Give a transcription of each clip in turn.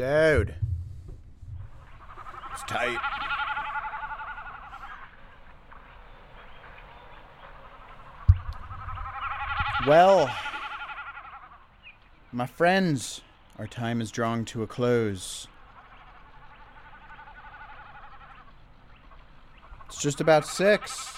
Dude. It's tight. Well, my friends, our time is drawing to a close. It's just about 6.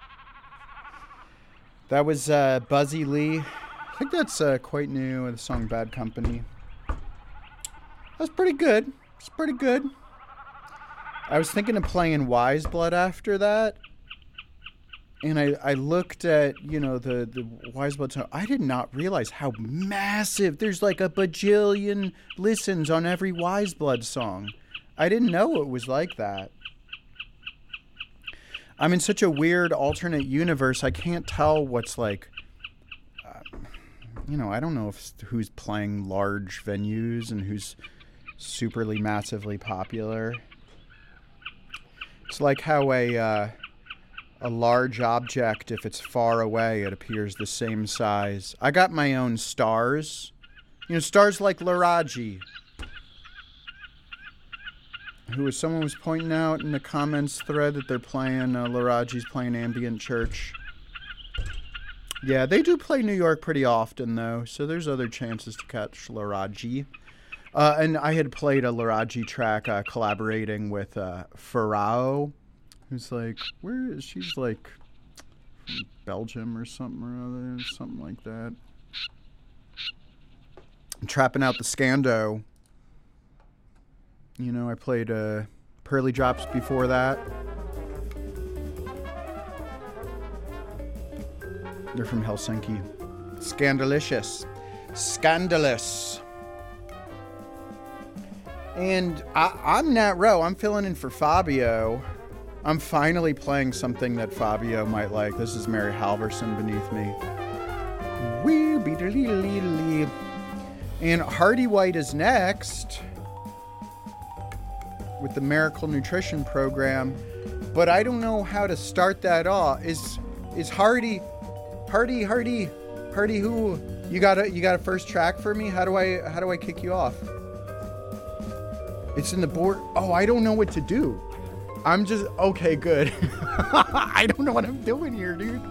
That was Buzzy Lee. I think that's quite new, the song Bad Company. That's pretty good. It's pretty good. I was thinking of playing Wise Blood after that. And I looked at, the Wise Blood song. I did not realize how massive. There's like a bajillion listens on every Wise Blood song. I didn't know it was like that. I'm in such a weird alternate universe. I can't tell what's like, I don't know who's playing large venues and who's superly, massively popular. It's like how a large object, if it's far away, it appears the same size. I got my own stars. Stars like Laraji. Someone was pointing out in the comments thread that they're playing, Laraji's playing Ambient Church. Yeah, they do play New York pretty often, though, so there's other chances to catch Laraji. And I had played a Laraji track collaborating with Farao, who's like, where is she's like from Belgium or something or other, something like that. I'm trapping out the Scando. I played Pearly Drops before that. They're from Helsinki. Scandalicious. Scandalous. And I'm Nat Rowe. I'm filling in for Fabio. I'm finally playing something that Fabio might like. This is Mary Halverson beneath me. And Hardy White is next with the Miracle Nutrition Program. But I don't know how to start that off. Is Hardy who? You got a first track for me? How do I kick you off? It's in the board. Oh, I don't know what to do. I'm just okay, good. I don't know what I'm doing here, dude.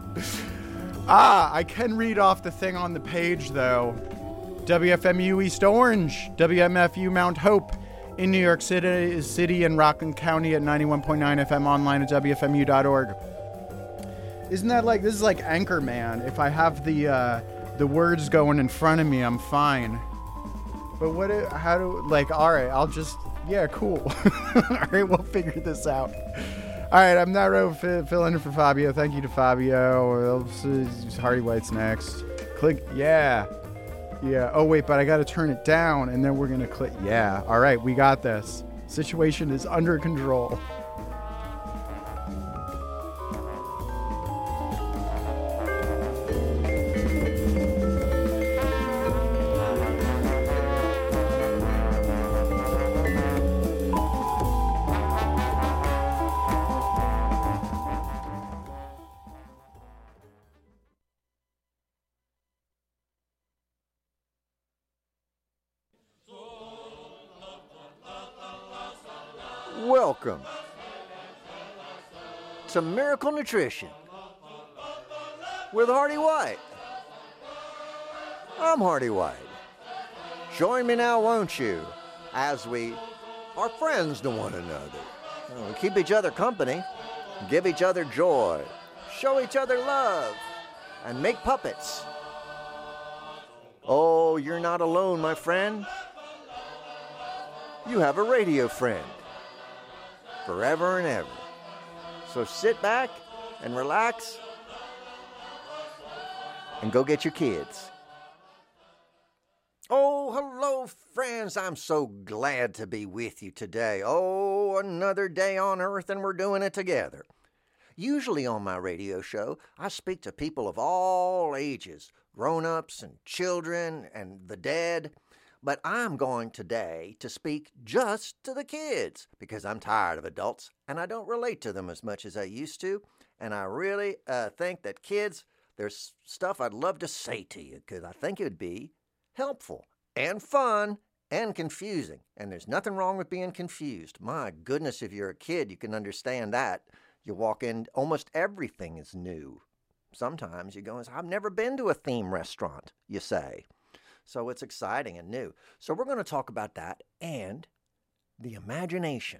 I can read off the thing on the page though. WFMU East Orange, WMFU Mount Hope in New York City and Rockland County at 91.9 FM, online at WFMU.org. Isn't that like, this is like Anchorman. If I have the words going in front of me, I'm fine. But all right, I'll just, yeah, cool. All right, we'll figure this out. All right, I'm not filling in for Fabio. Thank you to Fabio. Hardy White's next. Click, yeah. Oh, wait, but I got to turn it down, and then we're going to click, yeah. All right, we got this. Situation is under control. Welcome to Miracle Nutrition with Hardy White. I'm Hardy White. Join me now, won't you, as we are friends to one another. We keep each other company, give each other joy, show each other love, and make puppets. Oh, you're not alone, my friend. You have a radio friend. Forever and ever. So sit back and relax and go get your kids. Oh, hello, friends. I'm so glad to be with you today. Oh, another day on earth and we're doing it together. Usually on my radio show, I speak to people of all ages, grown-ups and children and the dead. But I'm going today to speak just to the kids because I'm tired of adults and I don't relate to them as much as I used to. And I really think that kids, there's stuff I'd love to say to you because I think it would be helpful and fun and confusing. And there's nothing wrong with being confused. My goodness, if you're a kid, you can understand that. You walk in, almost everything is new. Sometimes you go, I've never been to a theme restaurant, you say. So it's exciting and new. So we're going to talk about that and the imagination.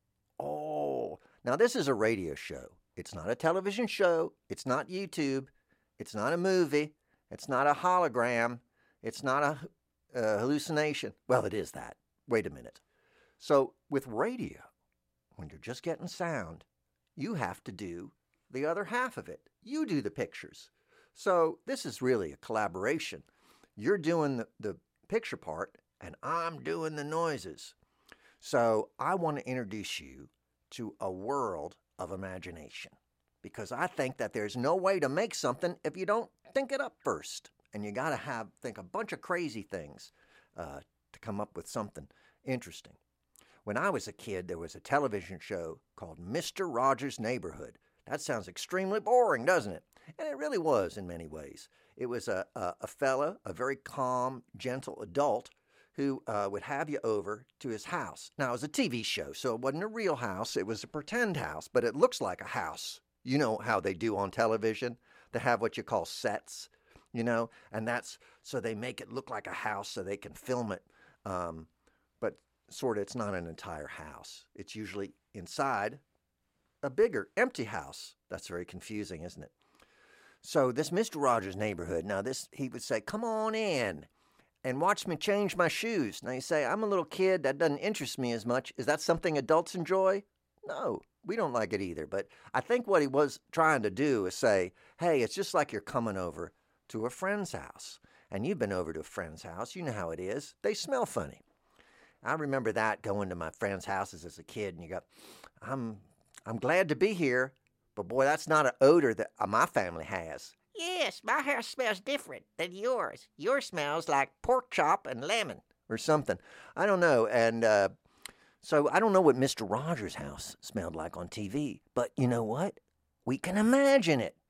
Oh, now this is a radio show. It's not a television show. It's not YouTube. It's not a movie. It's not a hologram. It's not a hallucination. Well, it is that. Wait a minute. So with radio, when you're just getting sound, you have to do the other half of it. You do the pictures. So this is really a collaboration. You're doing the picture part, and I'm doing the noises. So I want to introduce you to a world of imagination, because I think that there's no way to make something if you don't think it up first. And you got to think a bunch of crazy things to come up with something interesting. When I was a kid, there was a television show called Mr. Rogers' Neighborhood. That sounds extremely boring, doesn't it? And it really was in many ways. It was a fella, a very calm, gentle adult who would have you over to his house. Now, it was a TV show, so it wasn't a real house. It was a pretend house, but it looks like a house. You know how they do on television? They have what you call sets, and that's so they make it look like a house so they can film it. But sort of, it's not an entire house. It's usually inside a bigger, empty house. That's very confusing, isn't it? So this Mr. Rogers' Neighborhood, now he would say, come on in and watch me change my shoes. Now you say, I'm a little kid, that doesn't interest me as much. Is that something adults enjoy? No, we don't like it either. But I think what he was trying to do is say, hey, it's just like you're coming over to a friend's house. And you've been over to a friend's house. You know how it is. They smell funny. I remember that, going to my friends' houses as a kid, and you go, I'm glad to be here, but boy, that's not an odor that my family has. Yes, my house smells different than yours. Yours smells like pork chop and lemon. Or something. I don't know. And so I don't know what Mr. Rogers' house smelled like on TV, but you know what? We can imagine it.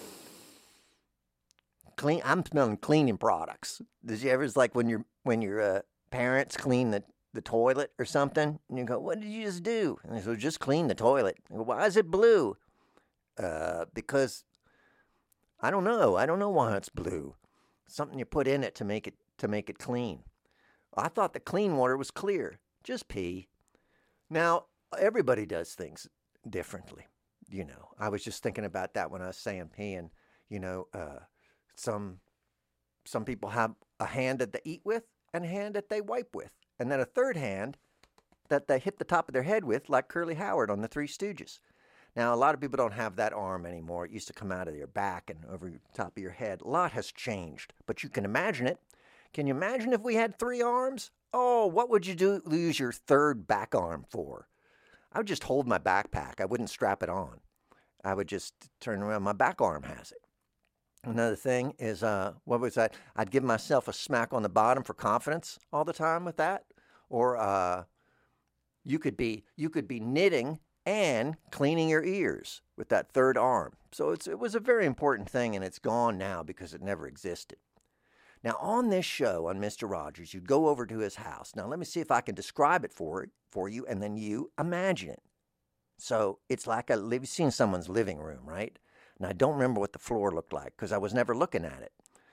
I'm smelling cleaning products. Did you ever, like when your parents clean the toilet or something, and you go, what did you just do? And they say, just clean the toilet. I go, why is it blue? Because I don't know. I don't know why it's blue. Something you put in it to make it clean. I thought the clean water was clear. Just pee. Now, everybody does things differently. I was just thinking about that when I was saying pee, and some people have a hand that they eat with and a hand that they wipe with, and then a third hand that they hit the top of their head with, like Curly Howard on the Three Stooges. Now, a lot of people don't have that arm anymore. It used to come out of your back and over the top of your head. A lot has changed, but you can imagine it. Can you imagine if we had 3 arms? Oh, what would you use your third back arm for? I would just hold my backpack. I wouldn't strap it on. I would just turn around. My back arm has it. Another thing is, what was that? I'd give myself a smack on the bottom for confidence all the time with that. Or you could be knitting and cleaning your ears with that third arm. So it was a very important thing, and it's gone now because it never existed. Now, on this show, on Mr. Rogers, you'd go over to his house. Now, let me see if I can describe it for you, and then you imagine it. So it's like you've seen someone's living room, right? And I don't remember what the floor looked like because I was never looking at it.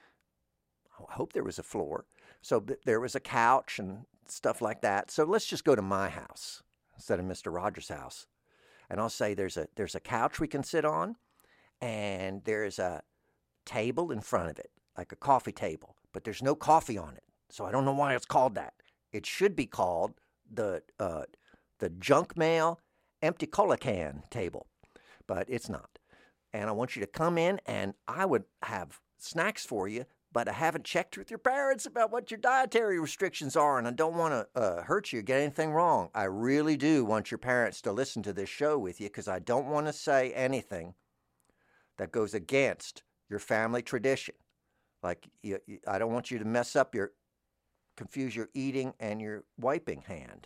I hope there was a floor. So there was a couch and stuff like that. So let's just go to my house instead of Mr. Rogers' house. And I'll say there's a couch we can sit on, and there's a table in front of it, like a coffee table, but there's no coffee on it. So I don't know why it's called that. It should be called the junk mail empty cola can table, but it's not. And I want you to come in, and I would have snacks for you, but I haven't checked with your parents about what your dietary restrictions are, and I don't want to hurt you, get anything wrong. I really do want your parents to listen to this show with you because I don't want to say anything that goes against your family tradition. Like, I don't want you to confuse your eating and your wiping hand.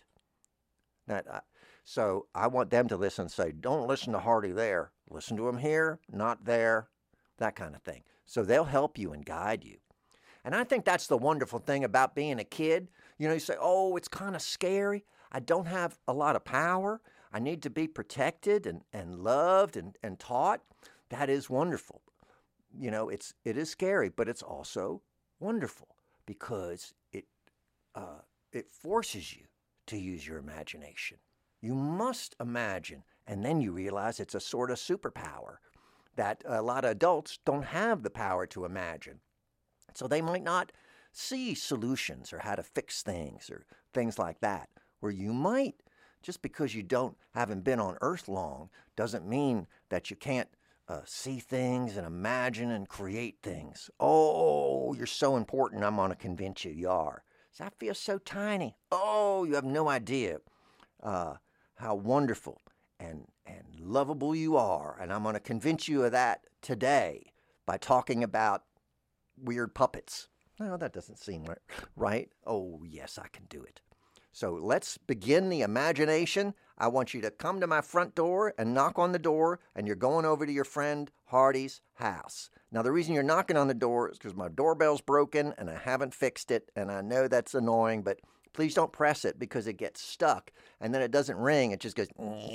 So I want them to listen and say, don't listen to Hardy there. Listen to him here, not there, that kind of thing. So they'll help you and guide you. And I think that's the wonderful thing about being a kid. You say, oh, it's kind of scary. I don't have a lot of power. I need to be protected and loved and taught. That is wonderful. It is scary, but it's also wonderful because it forces you to use your imagination. You must imagine, and then you realize it's a sort of superpower that a lot of adults don't have the power to imagine. So they might not see solutions or how to fix things or things like that, where you might, just because you haven't been on Earth long, doesn't mean that you can't see things and imagine and create things. Oh, you're so important. I'm going to convince you you are. I feel so tiny. Oh, you have no idea how wonderful and lovable you are. And I'm going to convince you of that today by talking about weird puppets. No, that doesn't seem right. Oh, yes, I can do it. So let's begin the imagination. I want you to come to my front door and knock on the door, and you're going over to your friend Hardy's house. Now, the reason you're knocking on the door is because my doorbell's broken, and I haven't fixed it, and I know that's annoying, but please don't press it because it gets stuck, and then it doesn't ring. It just goes...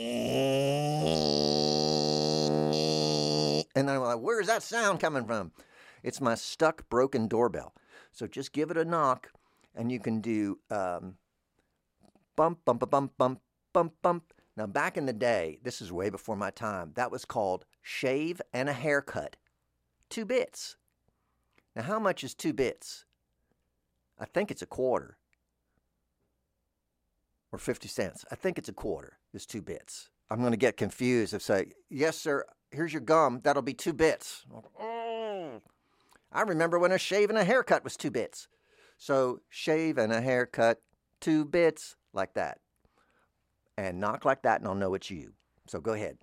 And then I'm like, where's that sound coming from? It's my stuck, broken doorbell. So just give it a knock, and you can do... bump, bump, bump, bump, bump, bump. Now, back in the day, this is way before my time, that was called shave and a haircut. 2 bits. Now, how much is 2 bits? I think it's a quarter. Or 50 cents. I think it's a quarter is 2 bits. I'm going to get confused and say, yes, sir, here's your gum. That'll be 2 bits. Oh. I remember when a shave and a haircut was 2 bits. So, shave and a haircut, 2 bits. Like that. And knock like that, and I'll know it's you. So go ahead.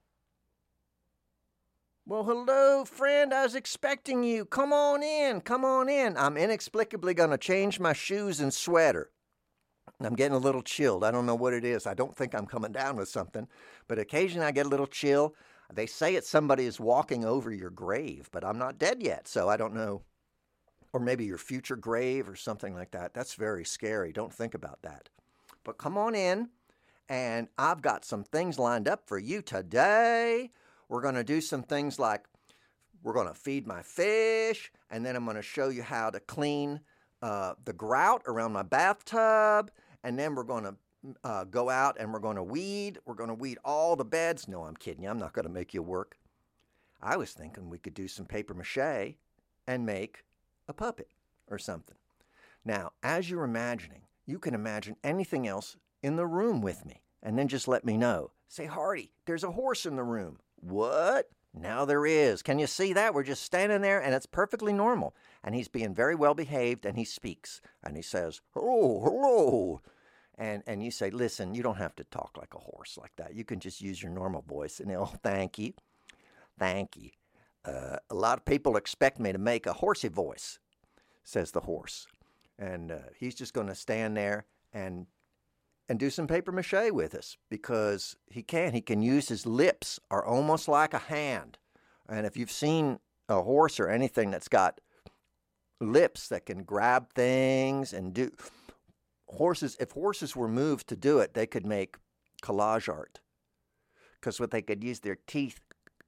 Well, hello, friend. I was expecting you. Come on in. Come on in. I'm inexplicably going to change my shoes and sweater. I'm getting a little chilled. I don't know what it is. I don't think I'm coming down with something. But occasionally I get a little chill. They say it's somebody is walking over your grave, but I'm not dead yet, so I don't know. Or maybe your future grave or something like that. That's very scary. Don't think about that. But come on in, and I've got some things lined up for you today. We're going to do some things like we're going to feed my fish, and then I'm going to show you how to clean the grout around my bathtub, and then we're going to go out and we're going to weed. We're going to weed all the beds. No, I'm kidding you. I'm not going to make you work. I was thinking we could do some paper mache and make a puppet or something. Now, as you're imagining, you can imagine anything else in the room with me, and then just let me know. Say, Hardy, there's a horse in the room. What? Now there is. Can you see that? We're just standing there, and it's perfectly normal. And he's being very well behaved, and he speaks. And he says, oh, hello. And you say, listen, you don't have to talk like a horse like that. You can just use your normal voice. And he'll, thank you. Thank you. A lot of people expect me to make a horsey voice, says the horse. And he's just going to stand there and do some paper mache with us because he can. He can use his lips are almost like a hand. And if you've seen a horse or anything that's got lips that can grab things and do horses, if horses were moved to do it, they could make collage art because what they could use their teeth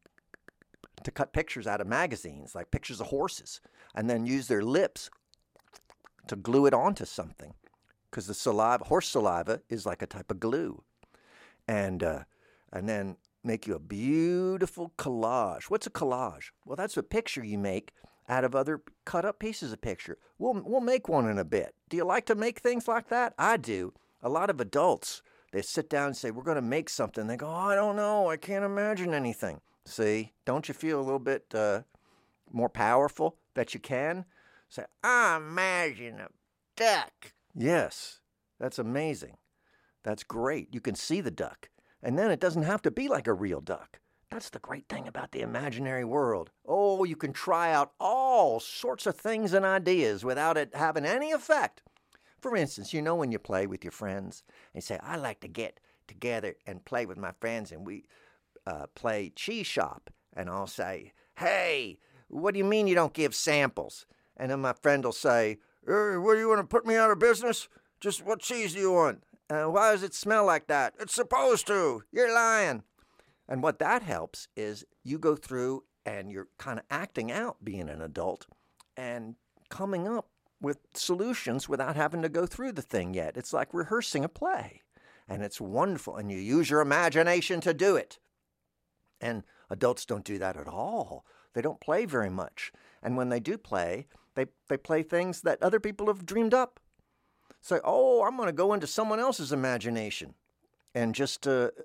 to cut pictures out of magazines, like pictures of horses, and then use their lips to glue it onto something, because the saliva, horse saliva, is like a type of glue, and then make you a beautiful collage. What's a collage? Well, that's a picture you make out of other cut up pieces of picture. We'll make one in a bit. Do you like to make things like that? I do. A lot of adults, they sit down and say, we're going to make something. They go, oh, I don't know. I can't imagine anything. See, don't you feel a little bit more powerful that you can? Say, I imagine a duck. Yes, that's amazing. That's great. You can see the duck. And then it doesn't have to be like a real duck. That's the great thing about the imaginary world. Oh, you can try out all sorts of things and ideas without it having any effect. For instance, you know when you play with your friends and say, I like to get together and play with my friends, and we play cheese shop. And I'll say, hey, what do you mean you don't give samples? And then my friend will say, hey, what, do you want to put me out of business? Just what cheese do you want? Why does it smell like that? It's supposed to. You're lying. And what that helps is you go through and you're kind of acting out being an adult and coming up with solutions without having to go through the thing yet. It's like rehearsing a play. And it's wonderful. And you use your imagination to do it. And adults don't do that at all. They don't play very much. And when they do play, they play things that other people have dreamed up. Say, oh, I'm going to go into someone else's imagination and just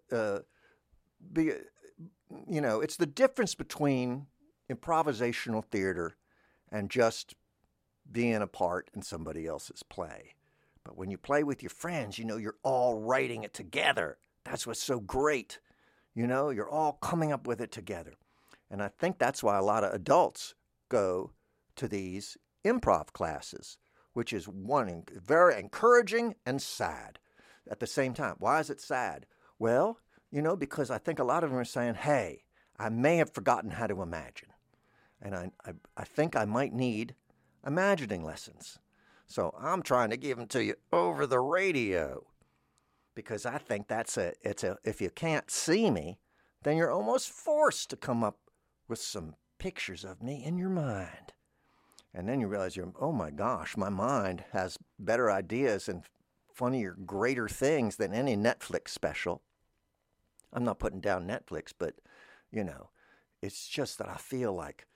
be, it's the difference between improvisational theater and just being a part in somebody else's play. But when you play with your friends, you're all writing it together. That's what's so great. You're all coming up with it together. And I think that's why a lot of adults go to these improv classes, which is very encouraging and sad at the same time. Why is it sad? Well, because I think a lot of them are saying, hey, I may have forgotten how to imagine. And I think I might need imagining lessons. So I'm trying to give them to you over the radio because I think if you can't see me, then you're almost forced to come up with some pictures of me in your mind. And then you realize oh my gosh, my mind has better ideas and funnier, greater things than any Netflix special. I'm not putting down Netflix, but, it's just that I feel like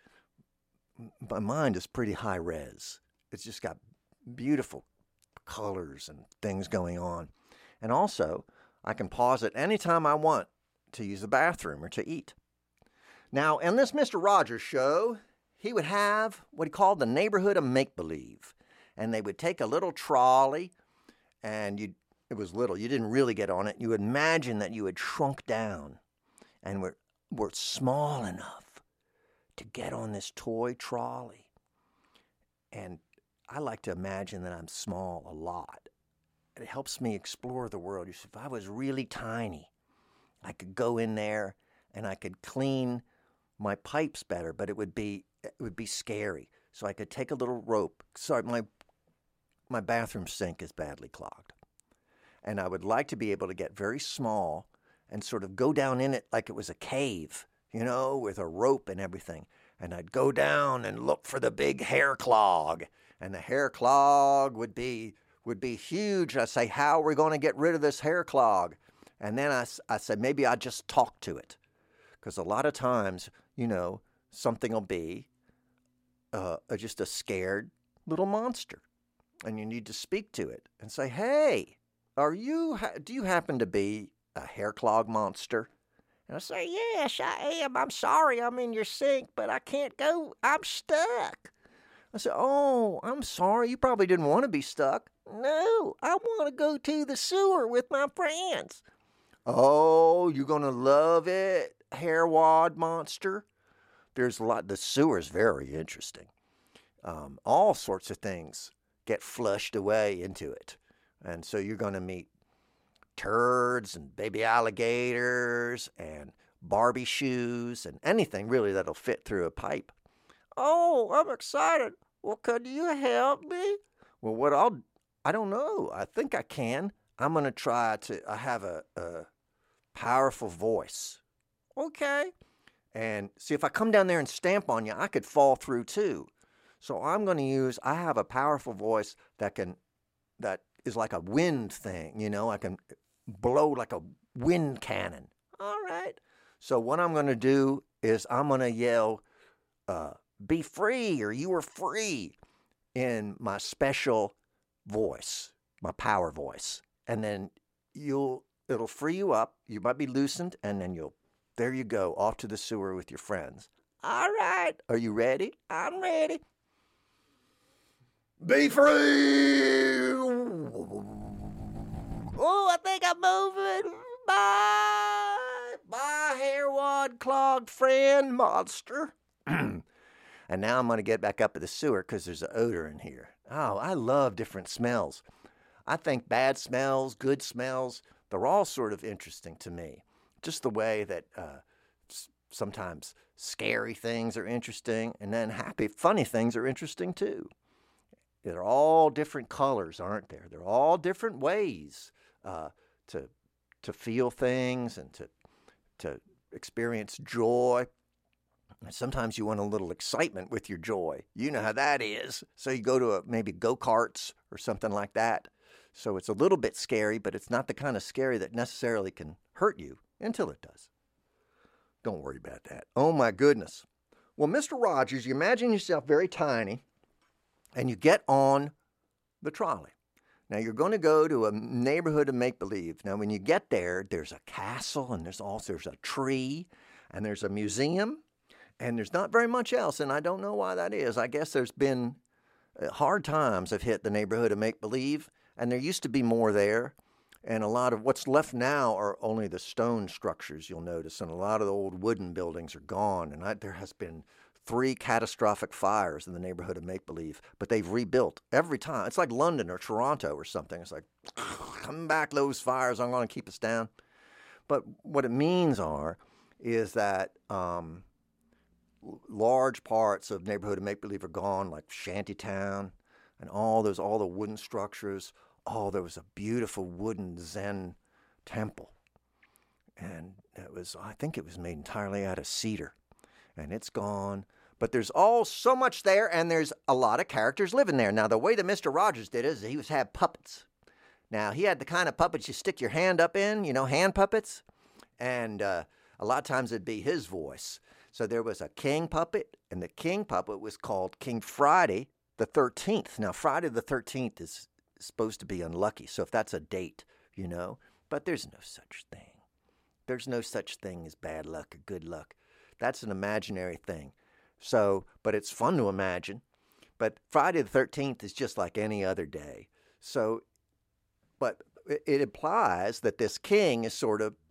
my mind is pretty high res. It's just got beautiful colors and things going on. And also, I can pause it anytime I want to use the bathroom or to eat. Now, in this Mr. Rogers show, he would have what he called the neighborhood of make-believe. And they would take a little trolley, and it was little. You didn't really get on it. You would imagine that you had shrunk down and were small enough to get on this toy trolley. And I like to imagine that I'm small a lot. It helps me explore the world. If I was really tiny, I could go in there and I could clean my pipes better, but it would be scary. So I could take a little rope. Sorry, my bathroom sink is badly clogged. And I would like to be able to get very small and sort of go down in it like it was a cave, with a rope and everything. And I'd go down and look for the big hair clog. And the hair clog would be huge. I say, how are we going to get rid of this hair clog? And then I said, maybe I just talk to it. Because a lot of times, something will be just a scared little monster. And you need to speak to it and say, hey, do you happen to be a hair clog monster? And I say, yes, I am. I'm sorry I'm in your sink, but I can't go. I'm stuck. I said, oh, I'm sorry. You probably didn't want to be stuck. No, I want to go to the sewer with my friends. Oh, you're going to love it, hair wad monster. There's a lot. The sewer is very interesting. All sorts of things get flushed away into it. And so you're going to meet turds and baby alligators and Barbie shoes and anything really that'll fit through a pipe. Oh, I'm excited. Well, could you help me? Well, I don't know. I think I can. I'm going to try I have a powerful voice. Okay. And see, if I come down there and stamp on you, I could fall through too. So I have a powerful voice that is like a wind thing, I can blow like a wind cannon. All right. So what I'm going to do is I'm going to yell, be free, or you are free, in my special voice, my power voice. And then it'll free you up. You might be loosened, and then there you go, off to the sewer with your friends. All right. Are you ready? I'm ready. Be free! Oh, I think I'm moving. Bye, hair wad clogged friend monster. And now I'm going to get back up to the sewer because there's an odor in here. Oh, I love different smells. I think bad smells, good smells, they're all sort of interesting to me. Just the way that sometimes scary things are interesting, and then happy, funny things are interesting too. They're all different colors, aren't there? They're all different ways to feel things and to experience joy. And sometimes you want a little excitement with your joy. You know how that is. So you go to maybe go-karts or something like that. So it's a little bit scary, but it's not the kind of scary that necessarily can hurt you until it does. Don't worry about that. Oh, my goodness. Well, Mr. Rogers, you imagine yourself very tiny, and you get on the trolley. Now, you're going to go to a neighborhood of make-believe. Now, when you get there, there's a castle, and there's a tree, and there's a museum, and there's not very much else, and I don't know why that is. I guess there's been hard times have hit the neighborhood of make-believe, and there used to be more there. And a lot of what's left now are only the stone structures, you'll notice, and a lot of the old wooden buildings are gone. And there has been 3 catastrophic fires in the neighborhood of make-believe, but they've rebuilt every time. It's like London or Toronto or something. It's like, come back, those fires, I'm going to keep us down. But what it means is that large parts of neighborhood of make-believe are gone, like Shantytown and all the wooden structures. Oh, there was a beautiful wooden Zen temple. And I think it was made entirely out of cedar. And it's gone. But there's so much there, and there's a lot of characters living there. Now, the way that Mr. Rogers did it is he had puppets. Now, he had the kind of puppets you stick your hand up in, hand puppets. And a lot of times it'd be his voice. So there was a king puppet, and the king puppet was called King Friday the 13th. Now, Friday the 13th is supposed to be unlucky. So if that's a date, but there's no such thing. There's no such thing as bad luck or good luck. That's an imaginary thing. So, but it's fun to imagine. But Friday the 13th is just like any other day. So, but it implies that this king is sort of,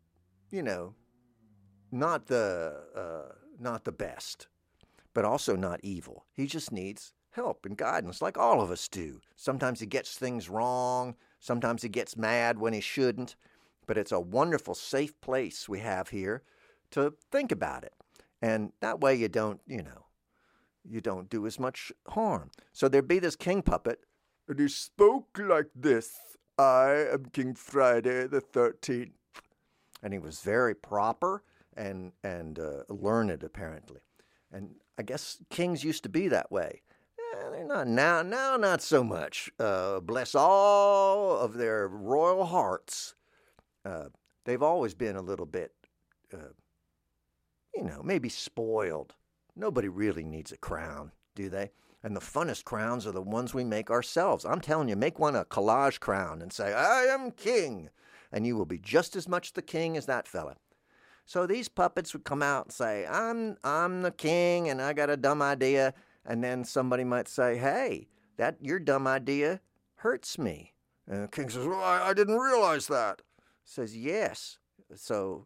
not the best, but also not evil. He just needs help and guidance like all of us do. Sometimes he gets things wrong. Sometimes he gets mad when he shouldn't. But it's a wonderful, safe place we have here to think about it. And that way you don't do as much harm. So there'd be this king puppet, and he spoke like this. I am King Friday the 13th. And he was very proper and learned, apparently. And I guess kings used to be that way. They're not now not so much. Bless all of their royal hearts. They've always been a little bit, maybe spoiled. Nobody really needs a crown, do they? And the funnest crowns are the ones we make ourselves. I'm telling you, make one a collage crown and say, I am king. And you will be just as much the king as that fella. So these puppets would come out and say, I'm the king and I got a dumb idea. And then somebody might say, hey, your dumb idea hurts me. And the king says, well, I didn't realize that. Says, yes. So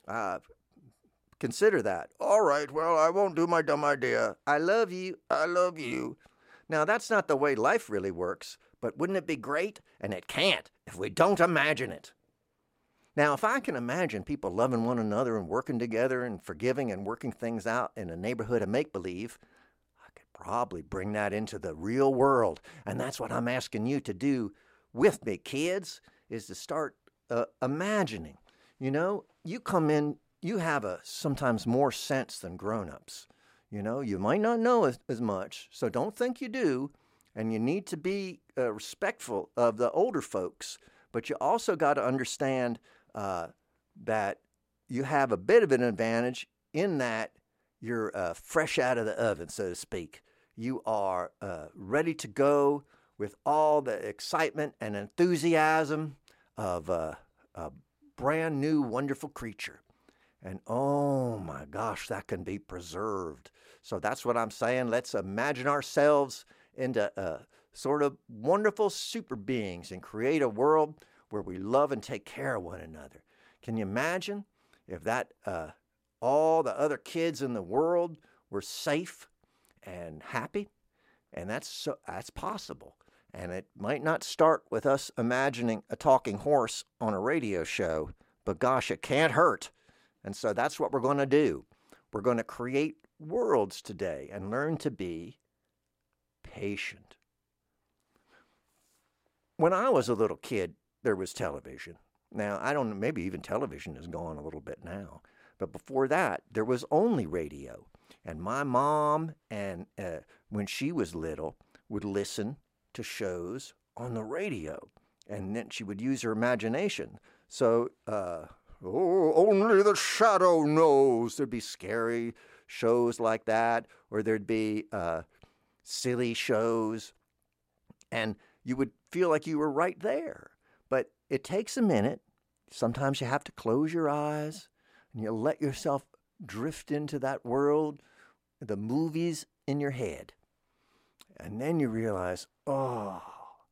consider that. All right, well, I won't do my dumb idea. I love you. I love you. Now, that's not the way life really works, but wouldn't it be great? And it can't if we don't imagine it. Now, if I can imagine people loving one another and working together and forgiving and working things out in a neighborhood of make-believe, probably bring that into the real world. And that's what I'm asking you to do with me, kids, is to start imagining. You come in, you have sometimes more sense than grown-ups. You might not know as much, so don't think you do. And you need to be respectful of the older folks. But you also got to understand that you have a bit of an advantage in that you're fresh out of the oven, so to speak. You are ready to go with all the excitement and enthusiasm of a brand new, wonderful creature. And oh my gosh, that can be preserved. So that's what I'm saying. Let's imagine ourselves into sort of wonderful super beings and create a world where we love and take care of one another. Can you imagine if that all the other kids in the world were safe and happy? And that's possible. And it might not start with us imagining a talking horse on a radio show, but gosh, it can't hurt. And so that's what we're going to do. We're going to create worlds today and learn to be patient. when I was a little kid, there was television. Now, I don't know, maybe even television is gone a little bit now. But before that, there was only radio. And my mom, and when she was little, would listen to shows on the radio. And then she would use her imagination. So, only the shadow knows. There'd be scary shows like that, or there'd be silly shows. And you would feel like you were right there. But it takes a minute. Sometimes you have to close your eyes and you let yourself drift into that world, the movies in your head. And then you realize, I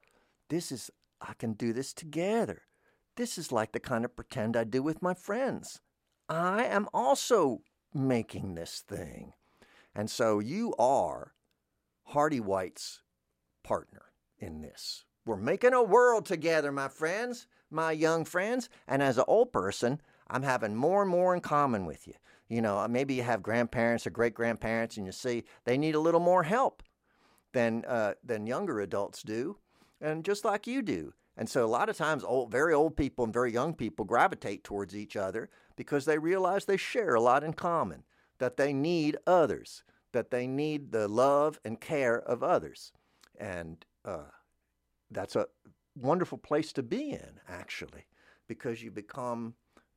can do this together. This is like the kind of pretend I do with my friends. I am also making this thing. And so you are Hardy White's partner in this. We're making a world together, my friends, my young friends. And as an old person, I'm having more and more in common with you. You know, maybe you have grandparents or great-grandparents, and you see they need a little more help than younger adults do, and just like you do. And so a lot of times very old people and very young people gravitate towards each other because they realize they share a lot in common, that they need others, that they need the love and care of others. And that's a wonderful place to be in, actually, because you become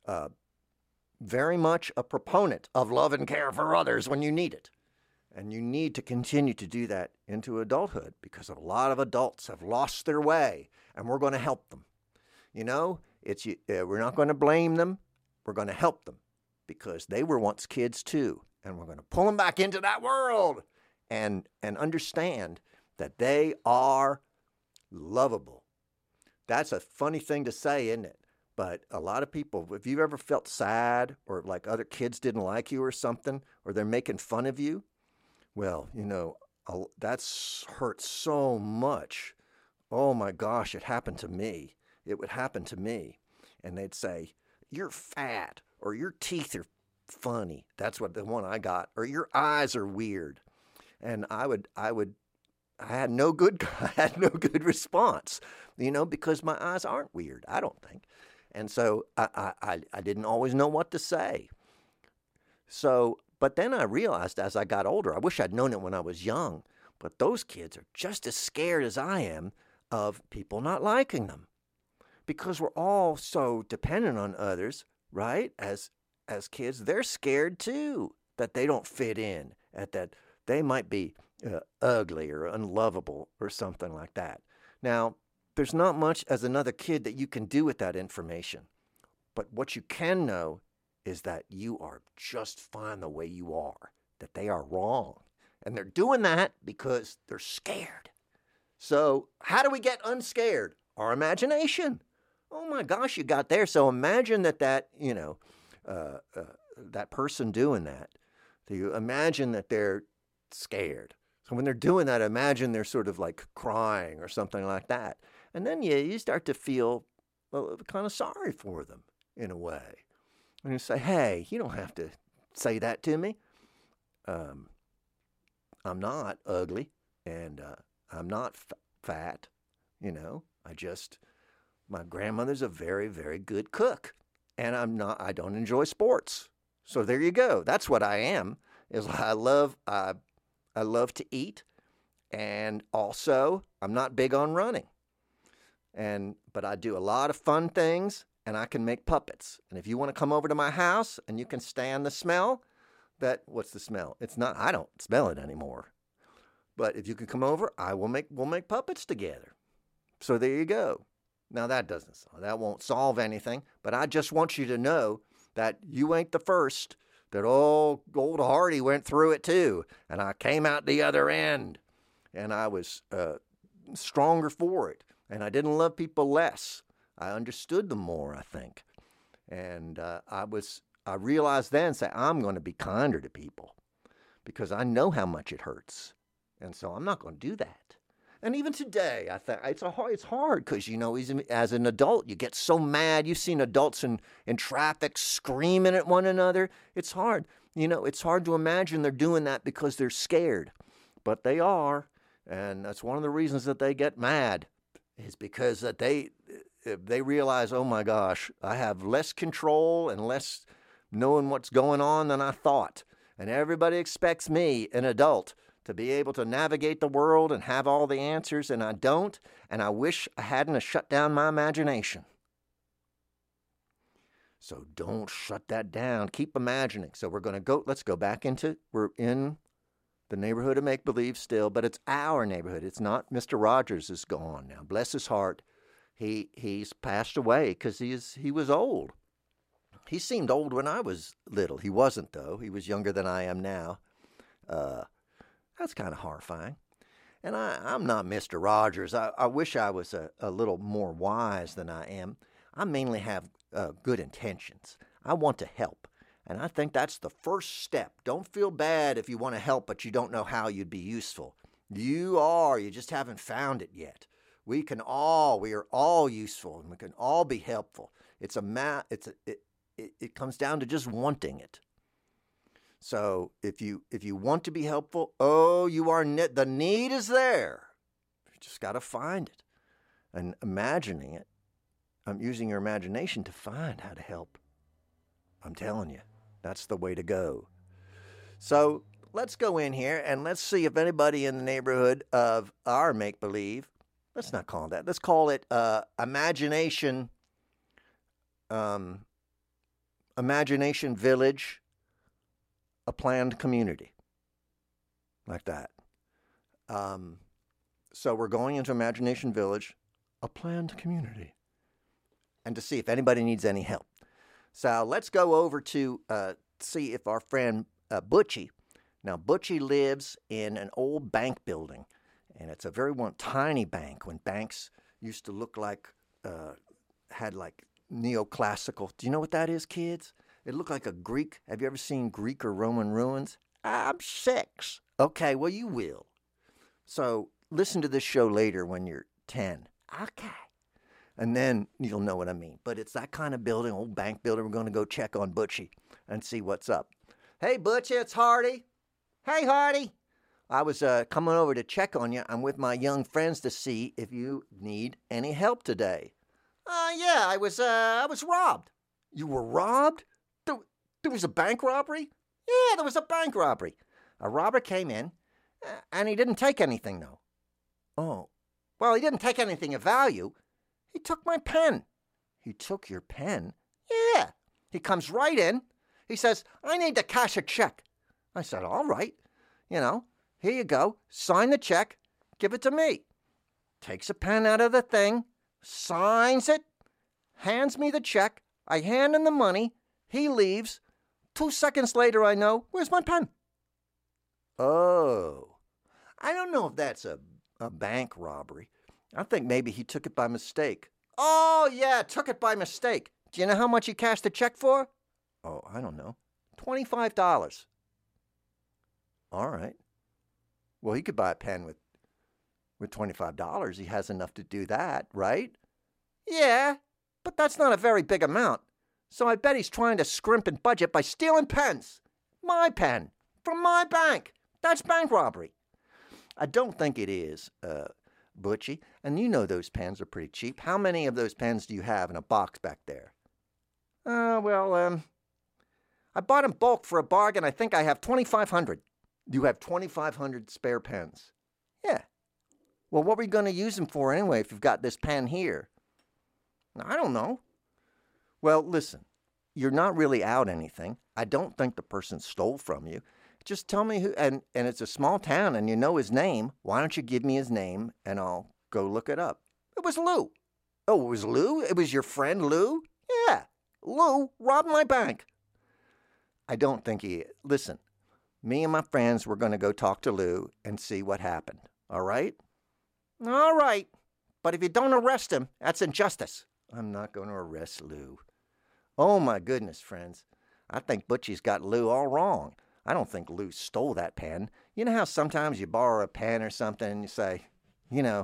very much a proponent of love and care for others when you need it. And you need to continue to do that into adulthood because a lot of adults have lost their way, and we're going to help them. You know, we're not going to blame them. We're going to help them because they were once kids too, and we're going to pull them back into that world and understand that they are lovable. That's a funny thing to say, isn't it? But a lot of people, if you've ever felt sad or like other kids didn't like you or something, or they're making fun of you, well, you know, that's hurt so much. Oh my gosh, it happened to me. It would happen to me. And they'd say, you're fat, or your teeth are funny. That's what the one I got. Or your eyes are weird. And I had no good response, you know, because my eyes aren't weird, I don't think. And so I didn't always know what to say. But then I realized as I got older, I wish I'd known it when I was young, but those kids are just as scared as I am of people not liking them. Because we're all so dependent on others, right? As kids, they're scared too that they don't fit in, that they might be ugly or unlovable or something like that. Now, there's not much as another kid that you can do with that information. But what you can know is that you are just fine the way you are, that they are wrong. And they're doing that because they're scared. So how do we get unscared? Our imagination. Oh my gosh, you got there. So imagine that person doing that. So you imagine that they're scared. So when they're doing that, imagine they're sort of like crying or something like that. And then you start to feel kind of sorry for them in a way. And you say, hey, you don't have to say that to me. I'm not ugly, and I'm not fat, you know. My grandmother's a very, very good cook, and I don't enjoy sports. So there you go. That's what I am, is I love to eat, and also I'm not big on running. But I do a lot of fun things, and I can make puppets. And if you want to come over to my house and you can stand the smell, what's the smell? I don't smell it anymore. But if you can come over, we'll make puppets together. So there you go. Now that won't solve anything, but I just want you to know that you ain't the first, that old Hardy went through it too. And I came out the other end, and I was stronger for it. And I didn't love people less. I understood them more, I think. And I realized then, I'm going to be kinder to people because I know how much it hurts. And so I'm not going to do that. And even today, I think it's hard because, you know, as an adult, you get so mad. You've seen adults in traffic screaming at one another. It's hard. You know, it's hard to imagine they're doing that because they're scared. But they are. And that's one of the reasons that they get mad. is because that they realize, oh my gosh, I have less control and less knowing what's going on than I thought. And everybody expects me, an adult, to be able to navigate the world and have all the answers, and I don't, and I wish I hadn't shut down my imagination. So don't shut that down. Keep imagining. So let's go back we're in the neighborhood of make-believe still, but it's our neighborhood. It's not Mr. Rogers is gone now. Bless his heart. He's passed away because he was old. He seemed old when I was little. He wasn't, though. He was younger than I am now. That's kind of horrifying. And I'm not Mr. Rogers. I wish I was a little more wise than I am. I mainly have good intentions. I want to help. And I think that's the first step. Don't feel bad if you want to help, but you don't know how you'd be useful. You just haven't found it yet. We are all useful, and we can all be helpful. It comes down to just wanting it. So if you want to be helpful, the need is there. You just got to find it. And imagining it, I'm using your imagination to find how to help. I'm telling you, that's the way to go. So let's go in here and let's see if anybody in the neighborhood of our make-believe, let's not call it that, let's call it Imagination Village, a planned community, like that. So we're going into Imagination Village, a planned community, and to see if anybody needs any help. So let's go over to see if our friend Butchie. Now, Butchie lives in an old bank building, and it's a very tiny bank when banks used to look like, had like neoclassical. Do you know what that is, kids? It looked like a Greek. Have you ever seen Greek or Roman ruins? I'm 6. Okay, well, you will. So listen to this show later when you're 10. Okay. And then you'll know what I mean. But it's that kind of building, old bank building. We're going to go check on Butchie and see what's up. Hey, Butchie, it's Hardy. Hey, Hardy. I was coming over to check on you. I'm with my young friends to see if you need any help today. Yeah, I was robbed. You were robbed? There was a bank robbery? Yeah, there was a bank robbery. A robber came in, and he didn't take anything, though. Oh. Well, he didn't take anything of value. He took my pen. He took your pen? Yeah. He comes right in. He says, I need to cash a check. I said, all right. Here you go. Sign the check. Give it to me. Takes a pen out of the thing, signs it, hands me the check. I hand him the money. He leaves. 2 seconds later, I know, where's my pen? Oh. I don't know if that's a bank robbery. I think maybe he took it by mistake. Oh, yeah, took it by mistake. Do you know how much he cashed the check for? Oh, I don't know. $25. All right. Well, he could buy a pen with $25. He has enough to do that, right? Yeah, but that's not a very big amount. So I bet he's trying to scrimp and budget by stealing pens. My pen. From my bank. That's bank robbery. I don't think it is, Butchie. And you know those pens are pretty cheap. How many of those pens do you have in a box back there? I bought in bulk for a bargain. I think I have 2,500. You have 2,500 spare pens? Yeah. Well, what were you going to use them for anyway if you've got this pen here? I don't know. Well, listen, you're not really out anything. I don't think the person stole from you. Just tell me who, and it's a small town and you know his name. Why don't you give me his name and I'll go look it up? It was Lou. Oh, it was Lou? It was your friend Lou? Yeah. Lou robbed my bank. I don't think listen, me and my friends were going to go talk to Lou and see what happened. All right? All right. But if you don't arrest him, that's injustice. I'm not going to arrest Lou. Oh, my goodness, friends. I think Butchie's got Lou all wrong. I don't think Lou stole that pen. You know how sometimes you borrow a pen or something and you say, and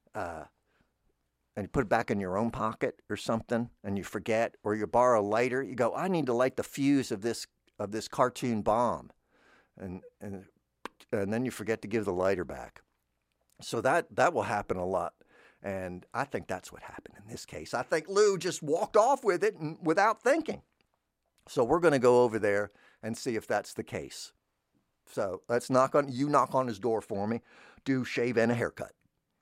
you put it back in your own pocket or something and you forget, or you borrow a lighter. You go, I need to light the fuse of this cartoon bomb. And then you forget to give the lighter back. So that will happen a lot. And I think that's what happened in this case. I think Lou just walked off with it and without thinking. So we're going to go over there and see if that's the case. So let's knock on his door for me. Do shave and a haircut.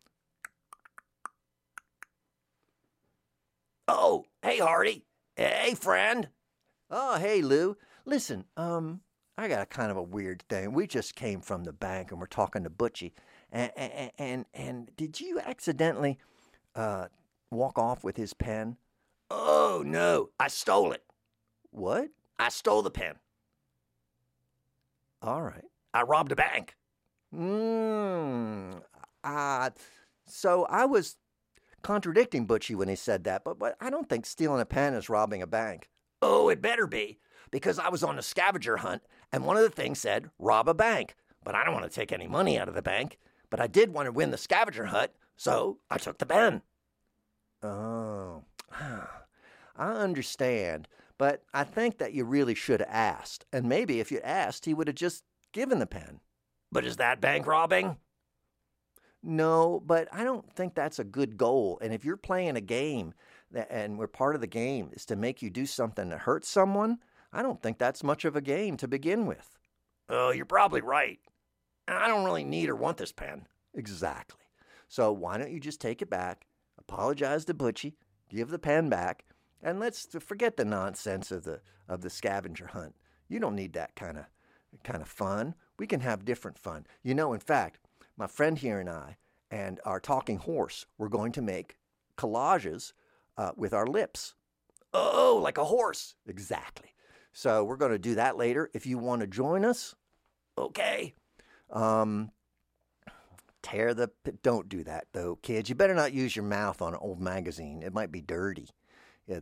Oh, hey, Hardy. Hey, friend. Oh, hey, Lou. Listen, I got a kind of a weird thing. We just came from the bank and we're talking to Butchie. And did you accidentally walk off with his pen? Oh, no, I stole it. What? I stole the pen. All right. I robbed a bank. So I was contradicting Butchie when he said that, but I don't think stealing a pen is robbing a bank. Oh, it better be, because I was on a scavenger hunt, and one of the things said, rob a bank. But I don't want to take any money out of the bank. But I did want to win the scavenger hunt, so I took the pen. Oh, I understand. But I think that you really should have asked. And maybe if you asked, he would have just given the pen. But is that bank robbing? No, but I don't think that's a good goal. And if you're playing a game, and we're part of the game is to make you do something that hurts someone, I don't think that's much of a game to begin with. Oh, you're probably right. I don't really need or want this pen. Exactly. So why don't you just take it back, apologize to Butchie, give the pen back, and let's forget the nonsense of the scavenger hunt. You don't need that kind of fun. We can have different fun. You know, in fact, my friend here and I and our talking horse, we're going to make collages with our lips. Oh, like a horse. Exactly. So we're going to do that later. If you want to join us, okay. Don't do that though, kids. You better not use your mouth on an old magazine. It might be dirty. Yeah,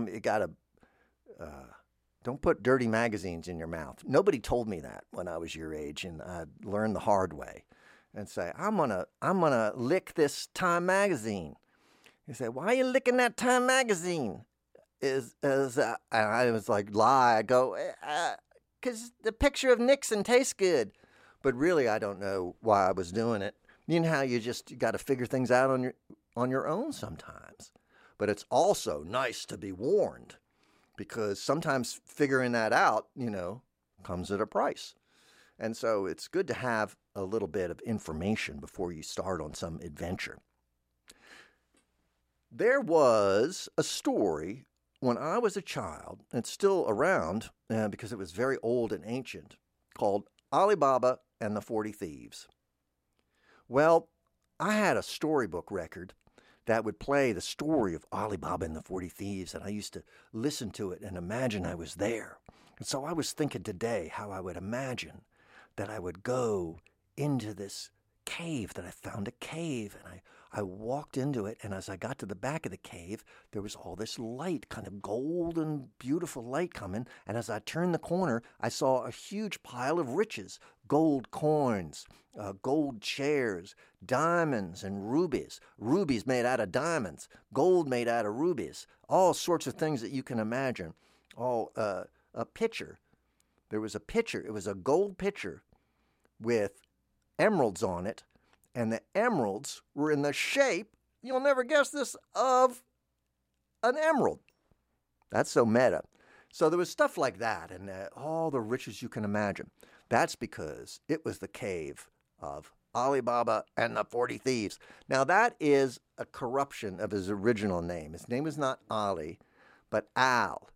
don't put dirty magazines in your mouth. Nobody told me that when I was your age, and I learned the hard way. And say, I'm gonna lick this Time magazine. You say, why are you licking that Time magazine? And I was like, lie. I go, 'cause the picture of Nixon tastes good. But really, I don't know why I was doing it. You know how you got to figure things out on your own sometimes. But it's also nice to be warned, because sometimes figuring that out, comes at a price. And so it's good to have a little bit of information before you start on some adventure. There was a story when I was a child, and it's still around because it was very old and ancient, called Ali Baba and the 40 Thieves. Well, I had a storybook record that would play the story of Ali Baba and the 40 Thieves, and I used to listen to it and imagine I was there. And so I was thinking today how I would imagine that I would go into this cave, that I found a cave, and I walked into it, and as I got to the back of the cave, there was all this light, kind of golden, beautiful light coming, and as I turned the corner, I saw a huge pile of riches, gold coins, gold chairs, diamonds and rubies made out of diamonds, gold made out of rubies, all sorts of things that you can imagine. A pitcher. There was a pitcher. It was a gold pitcher with emeralds on it, and the emeralds were in the shape, you'll never guess this, of an emerald. That's so meta. So there was stuff like that, and all the riches you can imagine. That's because it was the cave of Ali Baba and the 40 Thieves. Now that is a corruption of his original name. His name is not Ali, but Al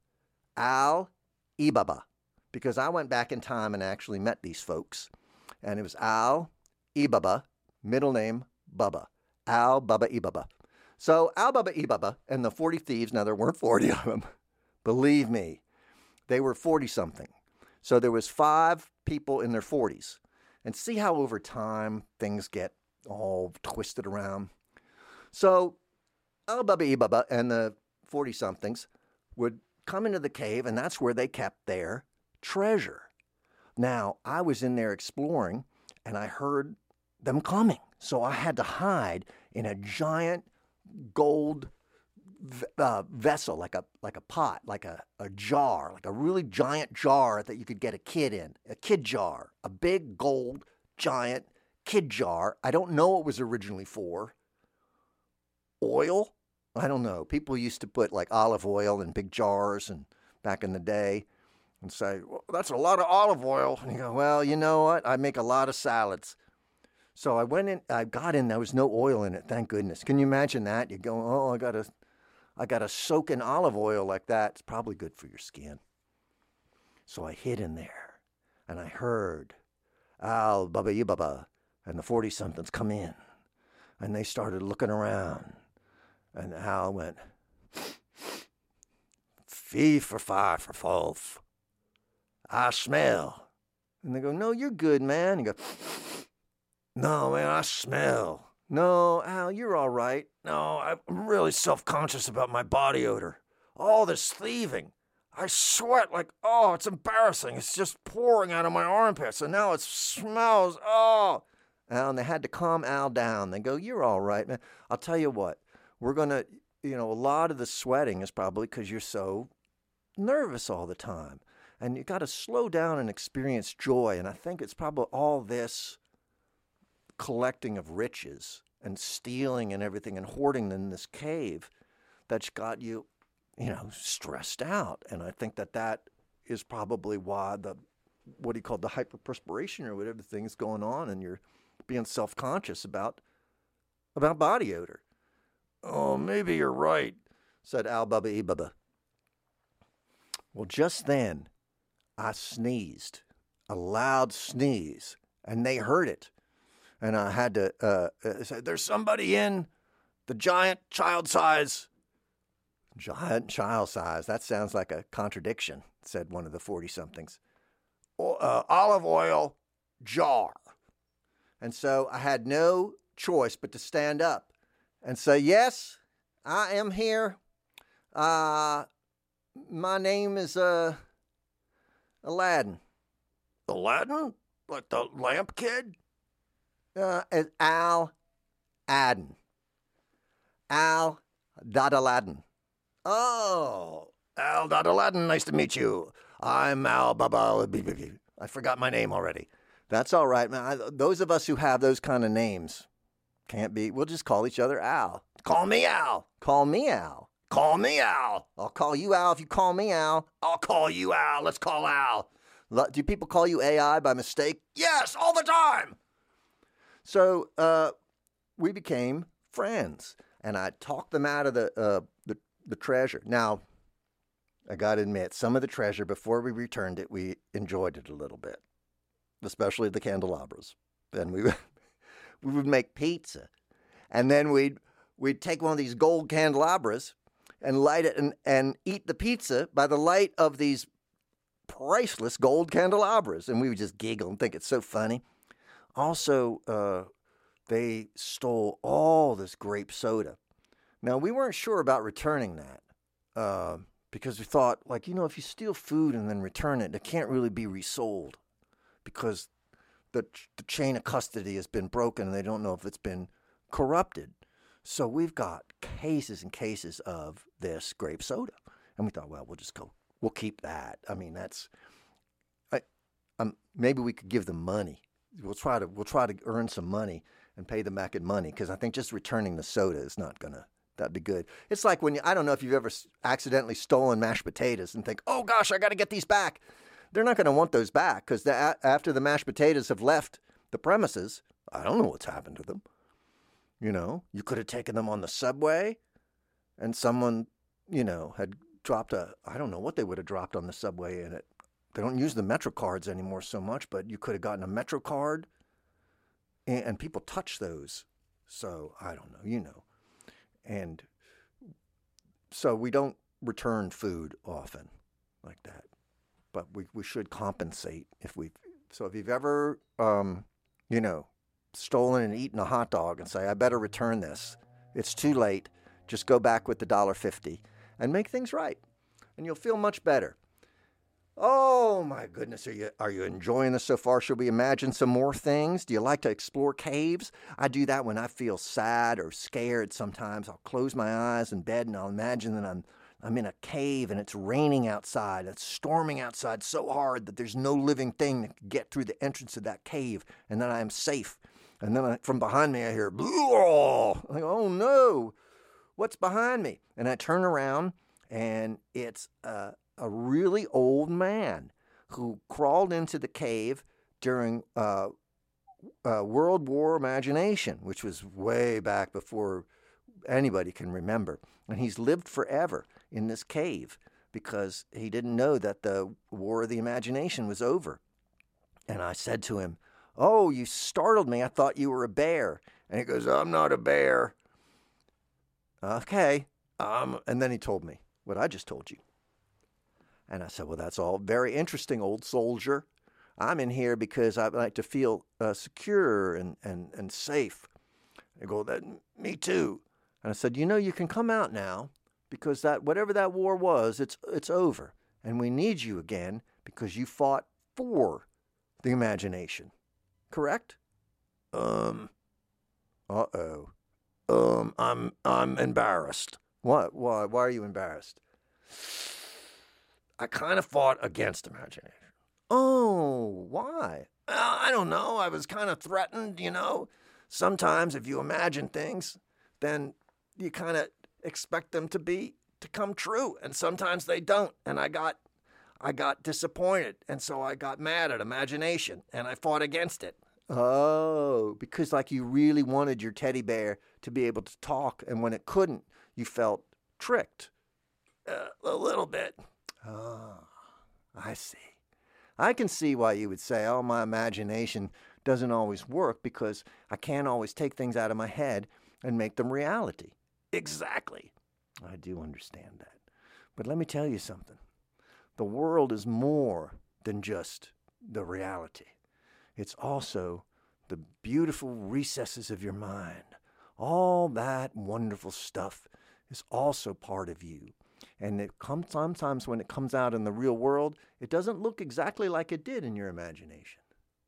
Ibaba. Because I went back in time and actually met these folks. And it was Al Ibaba, middle name Baba. Al Baba Ibaba. So Al Baba Ibaba and the 40 Thieves, now there weren't 40 of them. Believe me, they were 40-something. So there was 5 people in their 40s. And see how over time things get all twisted around. So Al Baba Ibaba and the 40-somethings would come into the cave, and that's where they kept their treasure. Now, I was in there exploring, and I heard them coming. So I had to hide in a giant gold vessel, like a pot, like a jar, like a really giant jar that you could get a kid in, a kid jar, a big gold giant kid jar. I don't know what it was originally for, oil. I don't know. People used to put like olive oil in big jars and back in the day and say, well, that's a lot of olive oil. And you go, well, you know what? I make a lot of salads. So I went in, I got in, there was no oil in it, thank goodness. Can you imagine that? You go, oh, I gotta soak in olive oil like that. It's probably good for your skin. So I hid in there and I heard Al Baba Yibaba and the 40-somethings come in and they started looking around and Al went, fee for fi for fulf. I smell. And they go, no, you're good, man. You go, no, man, I smell. No, Al, you're all right. No, I'm really self-conscious about my body odor. All this thieving. I sweat like, oh, it's embarrassing. It's just pouring out of my armpits, and now it smells, oh. And they had to calm Al down. They go, you're all right, man. I'll tell you what, we're going to, a lot of the sweating is probably because you're so nervous all the time. And you got to slow down and experience joy. And I think it's probably all this collecting of riches and stealing and everything and hoarding in this cave that's got you, stressed out. And I think that is probably why what he called the hyperperspiration or whatever thing's going on, and you're being self-conscious about body odor. Oh, maybe you're right, said Al Baba Ibaba. Well, just then, I sneezed, a loud sneeze, and they heard it. And I had to say, there's somebody in the giant child size. Giant child size, that sounds like a contradiction, said one of the 40-somethings. Olive oil jar. And so I had no choice but to stand up and say, yes, I am here. My name is Aladdin. Aladdin? Like the lamp kid? Al Adden. Al Aladdin. Oh, Al Aladdin, nice to meet you. I'm Al Baba. I forgot my name already. That's all right, man. Those of us who have those kind of names can't be. We'll just call each other Al. Call me Al. Call me Al. Call me Al. I'll call you Al if you call me Al. I'll call you Al. Let's call Al. Do people call you AI by mistake? Yes, all the time. So we became friends, and I talked them out of the treasure. Now, I got to admit, some of the treasure, before we returned it, we enjoyed it a little bit, especially the candelabras. And we would make pizza, and then we'd take one of these gold candelabras and light it and eat the pizza by the light of these priceless gold candelabras. And we would just giggle and think it's so funny. Also, they stole all this grape soda. Now, we weren't sure about returning that because we thought, if you steal food and then return it, it can't really be resold because the chain of custody has been broken and they don't know if it's been corrupted. So we've got cases and cases of this grape soda. And we thought, well, we'll keep that. I mean, maybe we could give them money. We'll try to earn some money and pay them back in money, because I think just returning the soda is not gonna. That'd be good. It's like when I don't know if you've ever accidentally stolen mashed potatoes and think, oh gosh, I got to get these back. They're not going to want those back because after the mashed potatoes have left the premises, I don't know what's happened to them. You could have taken them on the subway, and someone had dropped I don't know what they would have dropped on the subway in it. They don't use the Metro cards anymore so much, but you could have gotten a Metro card, and people touch those. So, I don't know, And so we don't return food often like that. But we should compensate if you've ever, stolen and eaten a hot dog and say, I better return this. It's too late. Just go back with the $1.50 and make things right. And you'll feel much better. Oh, my goodness. Are you enjoying this so far? Should we imagine some more things? Do you like to explore caves? I do that when I feel sad or scared sometimes. I'll close my eyes in bed and I'll imagine that I'm in a cave and it's raining outside. It's storming outside so hard that there's no living thing that can get through the entrance of that cave, and then I am safe. And then from behind me I hear, oh no. what's behind me? And I turn around, and it's a really old man who crawled into the cave during World War Imagination, which was way back before anybody can remember. And he's lived forever in this cave because he didn't know that the War of the Imagination was over. And I said to him, "Oh, you startled me. I thought you were a bear." And he goes, "I'm not a bear." Okay. And then he told me what I just told you. And I said, "Well, that's all very interesting, old soldier. I'm in here because I like to feel secure and safe." They go, "Me too." And I said, "You can come out now because that whatever that war was, it's over. And we need you again because you fought for the imagination. Correct?" I'm embarrassed. What? Why are you embarrassed? I kind of fought against imagination. Oh, why? I don't know. I was kind of threatened, Sometimes if you imagine things, then you kind of expect them to come true, and sometimes they don't. And I got disappointed, and so I got mad at imagination, and I fought against it. Oh, because like you really wanted your teddy bear to be able to talk, and when it couldn't, you felt tricked. A little bit. Oh, I see. I can see why you would say, "Oh, my imagination doesn't always work because I can't always take things out of my head and make them reality." Exactly. I do understand that. But let me tell you something. The world is more than just the reality. It's also the beautiful recesses of your mind. All that wonderful stuff is also part of you. And sometimes when it comes out in the real world, it doesn't look exactly like it did in your imagination.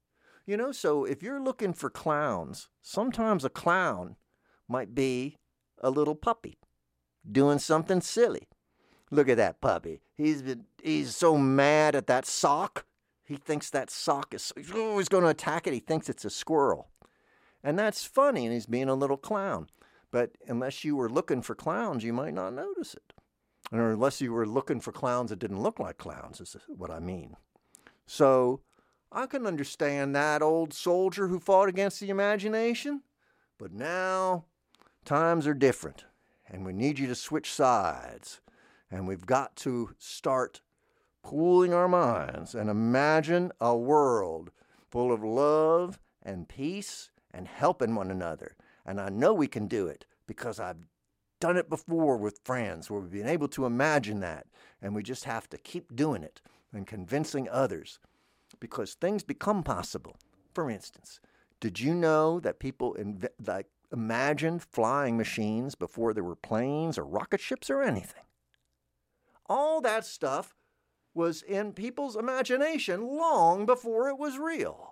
So if you're looking for clowns, sometimes a clown might be a little puppy doing something silly. Look at that puppy. He's so mad at that sock. He thinks that sock he's going to attack it. He thinks it's a squirrel. And that's funny, and he's being a little clown. But unless you were looking for clowns, you might not notice it. Or unless you were looking for clowns that didn't look like clowns, is what I mean. So I can understand that old soldier who fought against the imagination. But now times are different, and we need you to switch sides. And we've got to start pooling our minds and imagine a world full of love and peace and helping one another. And I know we can do it because I've done it before with friends where we've been able to imagine that. And we just have to keep doing it and convincing others because things become possible. For instance, did you know that people imagined flying machines before there were planes or rocket ships or anything? All that stuff was in people's imagination long before it was real.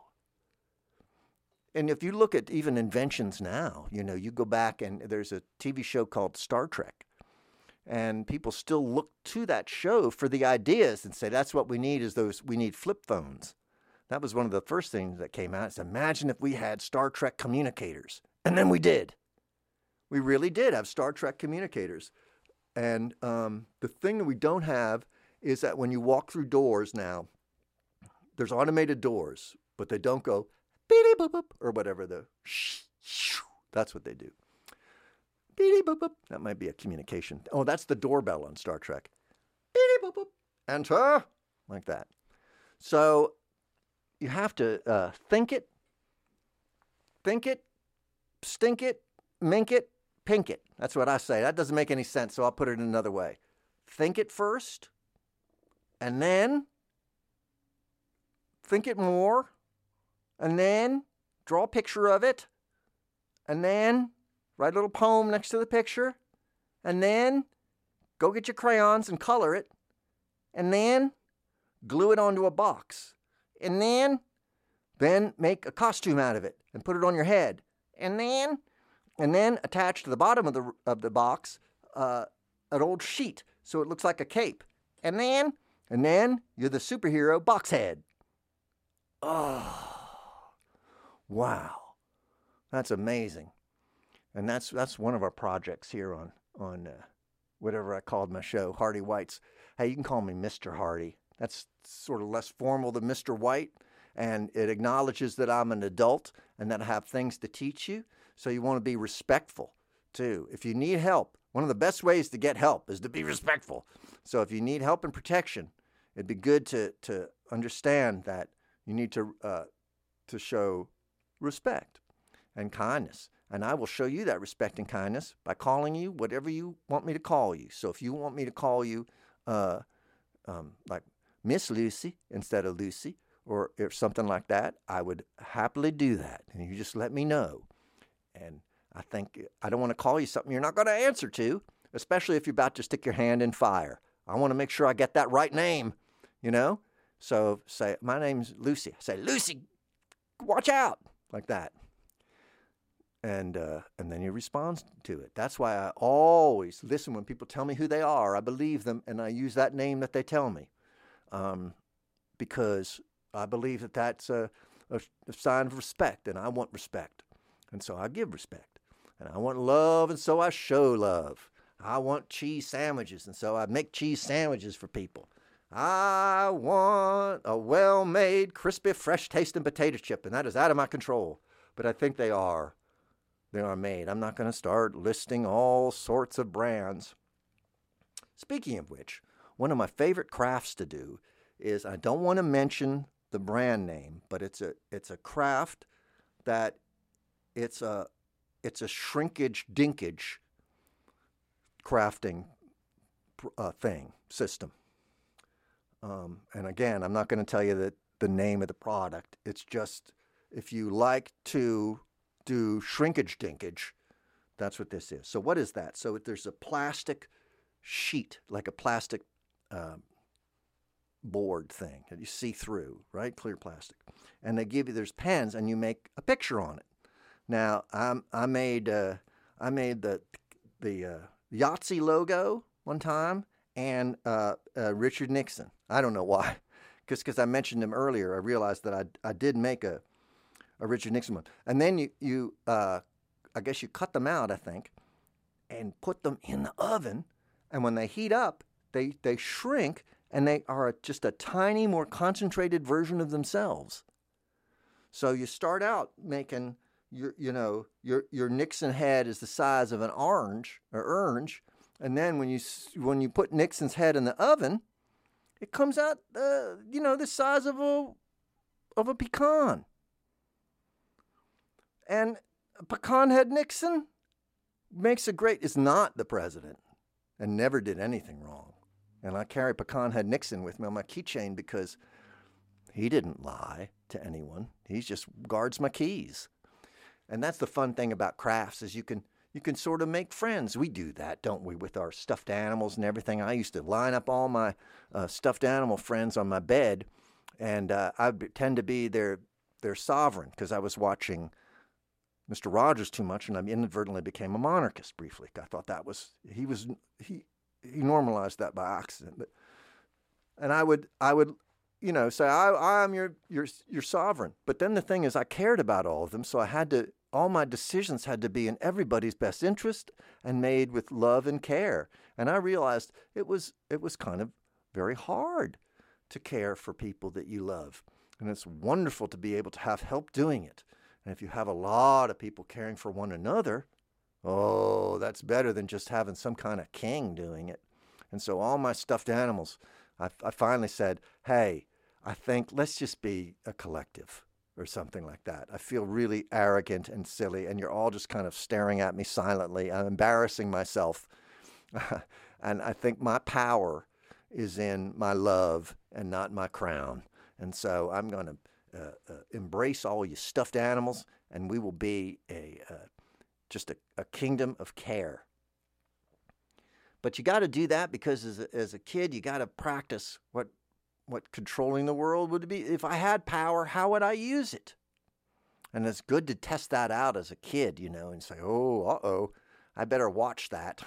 And if you look at even inventions now, you go back and there's a TV show called Star Trek. And people still look to that show for the ideas and say, that's what we need we need flip phones. That was one of the first things that came out. Is imagine if we had Star Trek communicators. And then we did. We really did have Star Trek communicators. And the thing that we don't have is that when you walk through doors now, there's automated doors, but they don't go beep boop boop or whatever that's what they do. Beep boop boop. That might be a communication. Oh, that's the doorbell on Star Trek. Beep boop boop. Enter. Like that. So you have to think it, stink it, mink it, pink it. That's what I say. That doesn't make any sense, so I'll put it in another way. Think it first, and then think it more, and then draw a picture of it, and then write a little poem next to the picture, and then go get your crayons and color it, and then glue it onto a box, and then make a costume out of it and put it on your head, and then attach to the bottom of the box an old sheet so it looks like a cape, and then you're the superhero Boxhead. Oh, wow, that's amazing. And that's one of our projects here on whatever I called my show, Hardy White's. Hey, you can call me Mr. Hardy. That's sort of less formal than Mr. White, and it acknowledges that I'm an adult and that I have things to teach you. So you want to be respectful, too. If you need help, one of the best ways to get help is to be respectful. So if you need help and protection, it'd be good to understand that you need to show respect and kindness. And I will show you that respect and kindness by calling you whatever you want me to call you. So if you want me to call you like Miss Lucy instead of Lucy, or if something like that, I would happily do that. And you just let me know. And I think I don't want to call you something you're not going to answer to, especially if you're about to stick your hand in fire. I want to make sure I get that right name, you know? So say, my name's Lucy. I say, Lucy, watch out, like that. And then you respond to it. That's why I always listen when people tell me who they are. I believe them, and I use that name that they tell me, because I believe that that's a sign of respect, and I want respect, and so I give respect. And I want love, and so I show love. I want cheese sandwiches, and so I make cheese sandwiches for people. I want a well-made, crispy, fresh-tasting potato chip, and that is out of my control, but I think they are. They are made. I'm not going to start listing all sorts of brands. Speaking of which, one of my favorite crafts to do is, I don't want to mention the brand name, but it's a craft that it's a shrinkage dinkage crafting system. And again, I'm not going to tell you the name of the product. It's just, if you like to do shrinkage dinkage, that's what this is. So what is that? So there's a plastic sheet, like a plastic board thing that you see through, right? Clear plastic. And they give you, there's pens, and you make a picture on it. Now, I made the Yahtzee logo one time, and Richard Nixon. I don't know why, because I mentioned him earlier. I realized that I did make a Richard Nixon one. And then you I guess you cut them out, I think, and put them in the oven. And when they heat up, they shrink, and they are just a tiny, more concentrated version of themselves. So you start out making your Nixon head is the size of an orange, and then when you put Nixon's head in the oven, it comes out the size of a pecan. And Pecan Head Nixon is not the president, and never did anything wrong. And I carry Pecan Head Nixon with me on my keychain because he didn't lie to anyone. He just guards my keys. And that's the fun thing about crafts, is you can sort of make friends. We do that, don't we, with our stuffed animals and everything. I used to line up all my stuffed animal friends on my bed, and I would tend to be their sovereign, because I was watching Mr. Rogers too much, and I inadvertently became a monarchist briefly. I thought he normalized that by accident. And I would say, I'm your sovereign. But then the thing is, I cared about all of them, so all my decisions had to be in everybody's best interest and made with love and care. And I realized it was kind of very hard to care for people that you love. And it's wonderful to be able to have help doing it. And if you have a lot of people caring for one another, oh, that's better than just having some kind of king doing it. And so all my stuffed animals, I finally said, hey, I think let's just be a collective, or something like that. I feel really arrogant and silly, and you're all just kind of staring at me silently. I'm embarrassing myself. And I think my power is in my love and not my crown. And so I'm going to embrace all you stuffed animals, and we will be just a kingdom of care. But you got to do that because as a kid, you got to practice what controlling the world would be. If I had power, how would I use it? And it's good to test that out as a kid, and say, I better watch that.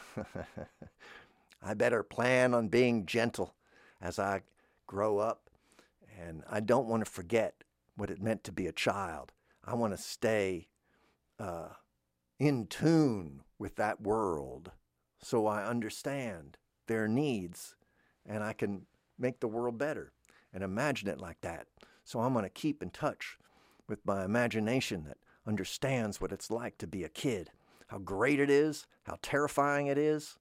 I better plan on being gentle as I grow up. And I don't want to forget what it meant to be a child. I want to stay in tune with that world so I understand their needs and I can make the world better and imagine it like that. So I'm going to keep in touch with my imagination that understands what it's like to be a kid, how great it is, how terrifying it is.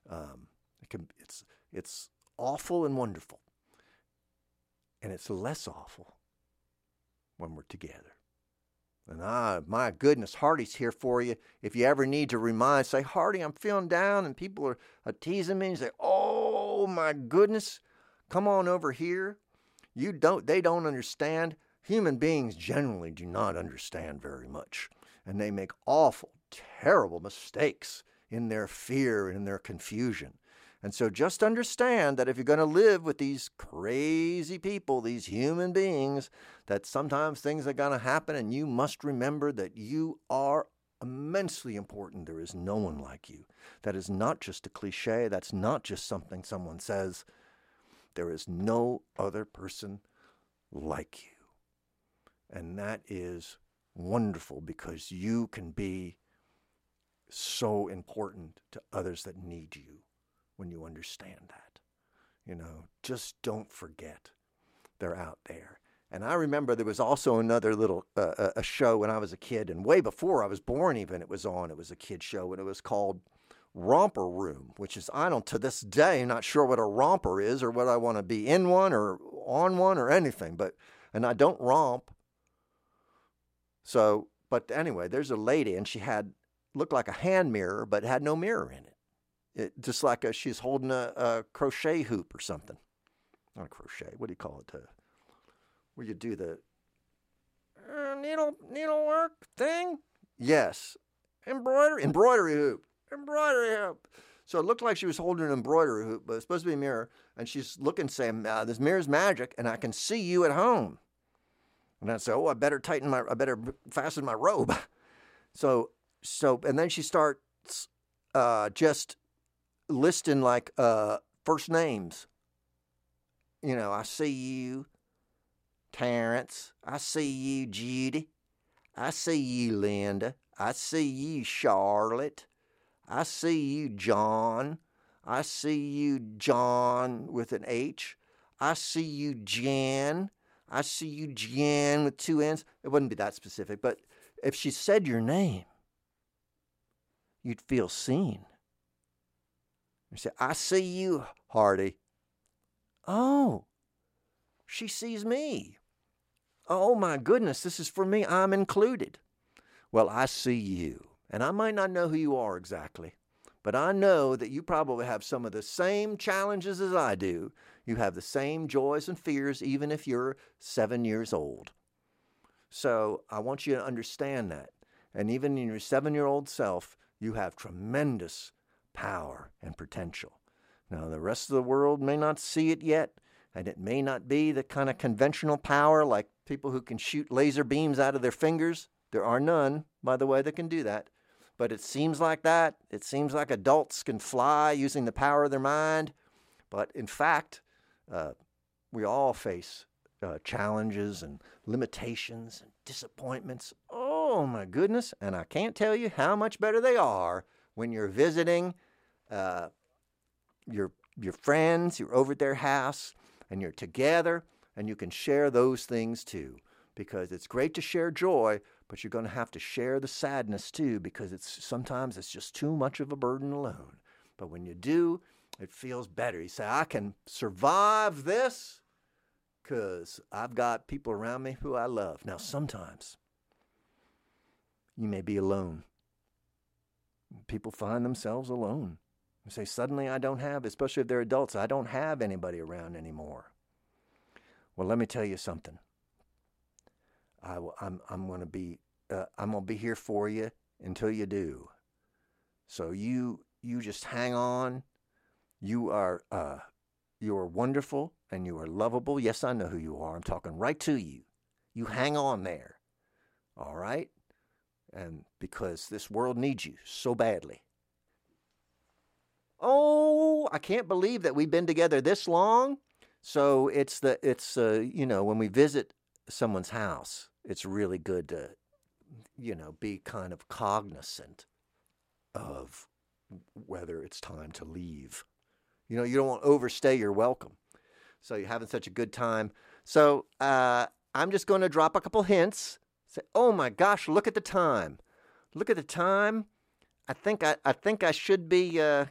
It's awful and wonderful. And it's less awful when we're together. And my goodness, Hardy's here for you. If you ever need to say, Hardy, I'm feeling down, and people are teasing me, and say, oh my goodness, come on over here. They don't understand. Human beings generally do not understand very much. And they make awful, terrible mistakes in their fear and in their confusion. And so just understand that if you're going to live with these crazy people, these human beings, that sometimes things are going to happen, and you must remember that you are immensely important. There is no one like you. That is not just a cliche. That's not just something someone says. There is no other person like you. And that is wonderful, because you can be so important to others that need you. When you understand that, just don't forget they're out there. And I remember there was also another little a show when I was a kid, and way before I was born even, it was on. It was a kid show, and it was called Romper Room, which is, I don't, to this day, not sure what a romper is or what I want to be in one or on one or anything, and I don't romp. So, but anyway, there's a lady, and she looked like a hand mirror, but had no mirror in it. Just like she's holding a crochet hoop or something. Not a crochet. What do you call it? Where you do the needlework thing? Yes. Embroidery hoop. So it looked like she was holding an embroidery hoop, but it's supposed to be a mirror. And she's looking, saying, "This mirror's magic, and I can see you at home." And I said, "Oh, I better fasten my robe." So, and then she starts just listing like first names. I see you, Terrence. I see you, Judy. I see you, Linda. I see you, Charlotte. I see you, John. I see you, John with an H. I see you, Jan. I see you, Jan with two N's. It wouldn't be that specific, but if she said your name, you'd feel seen. You say, "I see you, Hardy." Oh, she sees me. Oh my goodness, this is for me. I'm included. Well, I see you, and I might not know who you are exactly, but I know that you probably have some of the same challenges as I do. You have the same joys and fears, even if you're 7 years old. So I want you to understand that. And even in your 7-year-old self, you have tremendous power and potential. Now, the rest of the world may not see it yet, and it may not be the kind of conventional power like people who can shoot laser beams out of their fingers. There are none, by the way, that can do that. But it seems like that. It seems like adults can fly using the power of their mind. But in fact, we all face challenges and limitations and disappointments. Oh, my goodness. And I can't tell you how much better they are when you're visiting your friends, you're over at their house, and you're together, and you can share those things too. Because it's great to share joy, but you're going to have to share the sadness too, because sometimes it's just too much of a burden alone. But when you do, it feels better. You say, "I can survive this because I've got people around me who I love." Now, sometimes you may be alone. People find themselves alone. You say, "Suddenly I don't have," especially if they're adults, "I don't have anybody around anymore." Well, let me tell you something. I'm going to be here for you until you do. So you just hang on. You are wonderful and you are lovable. Yes, I know who you are. I'm talking right to you. You hang on there. All right? And because this world needs you so badly. Oh, I can't believe that we've been together this long. So it's when we visit someone's house, it's really good to, be kind of cognizant of whether it's time to leave. You know, you don't want to overstay your welcome. So you're having such a good time. So I'm just going to drop a couple hints. Say, oh my gosh, look at the time. Look at the time. I think I should be. Yeah,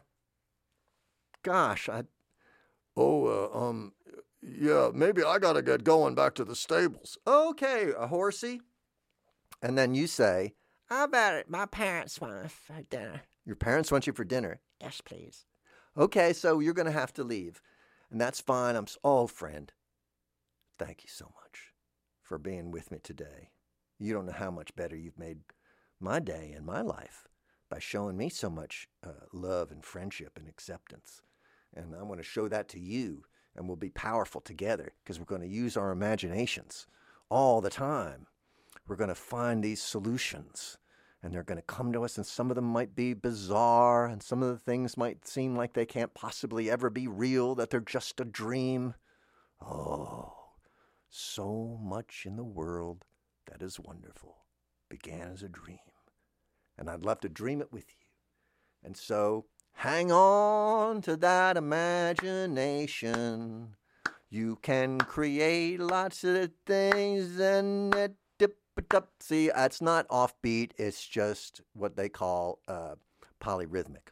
maybe I gotta get going back to the stables. Okay, a horsey. And then you say, how about it? My parents want us for dinner. Your parents want you for dinner? Yes, please. Okay, so you're gonna have to leave. And that's fine. Friend, thank you so much for being with me today. You don't know how much better you've made my day and my life by showing me so much love and friendship and acceptance. And I want to show that to you, and we'll be powerful together because we're going to use our imaginations all the time. We're going to find these solutions, and they're going to come to us, and some of them might be bizarre, and some of the things might seem like they can't possibly ever be real, that they're just a dream. Oh, so much in the world that is wonderful began as a dream, and I'd love to dream it with you. And so hang on to that imagination. You can create lots of things and it dip-a-dup. See, it's not offbeat. It's just what they call polyrhythmic.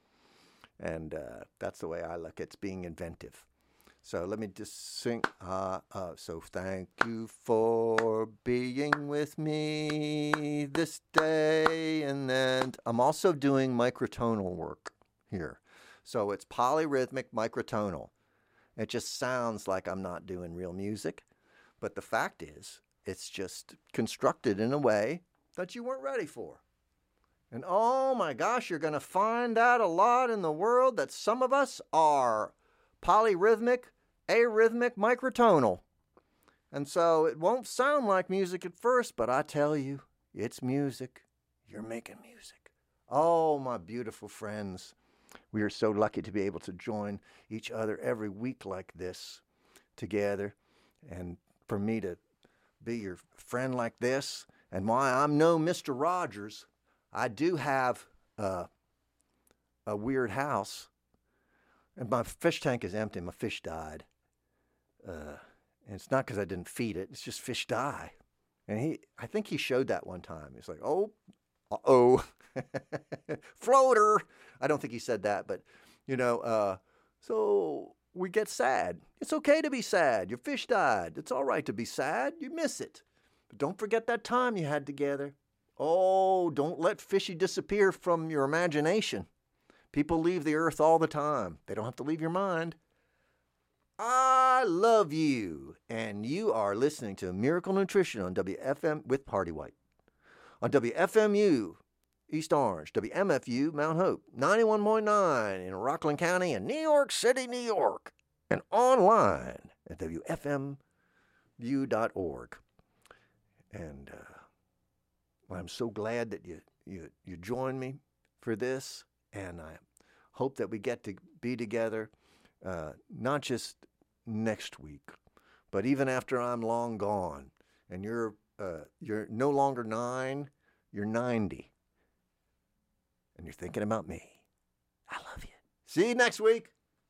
And that's the way I look at it. It's being inventive. So let me just sing. So thank you for being with me this day. And then I'm also doing microtonal work here. So it's polyrhythmic microtonal. It just sounds like I'm not doing real music. But the fact is, it's just constructed in a way that you weren't ready for. And oh my gosh, you're going to find out a lot in the world that some of us are polyrhythmic, arrhythmic, microtonal. And so it won't sound like music at first, but I tell you, it's music. You're making music. Oh, my beautiful friends. We are so lucky to be able to join each other every week like this together. And for me to be your friend like this, and why I'm no Mr. Rogers, I do have a weird house. And my fish tank is empty. My fish died. And it's not because I didn't feed it. It's just fish die. And I think he showed that one time. He's like, oh, uh-oh, floater. I don't think he said that, but, so we get sad. It's okay to be sad. Your fish died. It's all right to be sad. You miss it. But don't forget that time you had together. Oh, don't let fishy disappear from your imagination. People leave the earth all the time. They don't have to leave your mind. I love you, and you are listening to Miracle Nutrition on WFM with Party White. On WFMU, East Orange, WMFU, Mount Hope, 91.9 in Rockland County and New York City, New York, and online at WFMU.org. And I'm so glad that you joined me for this, and I hope that we get to be together, not just next week, but even after I'm long gone, and you're no longer 9, you're 90, and you're thinking about me. I love you. See you next week.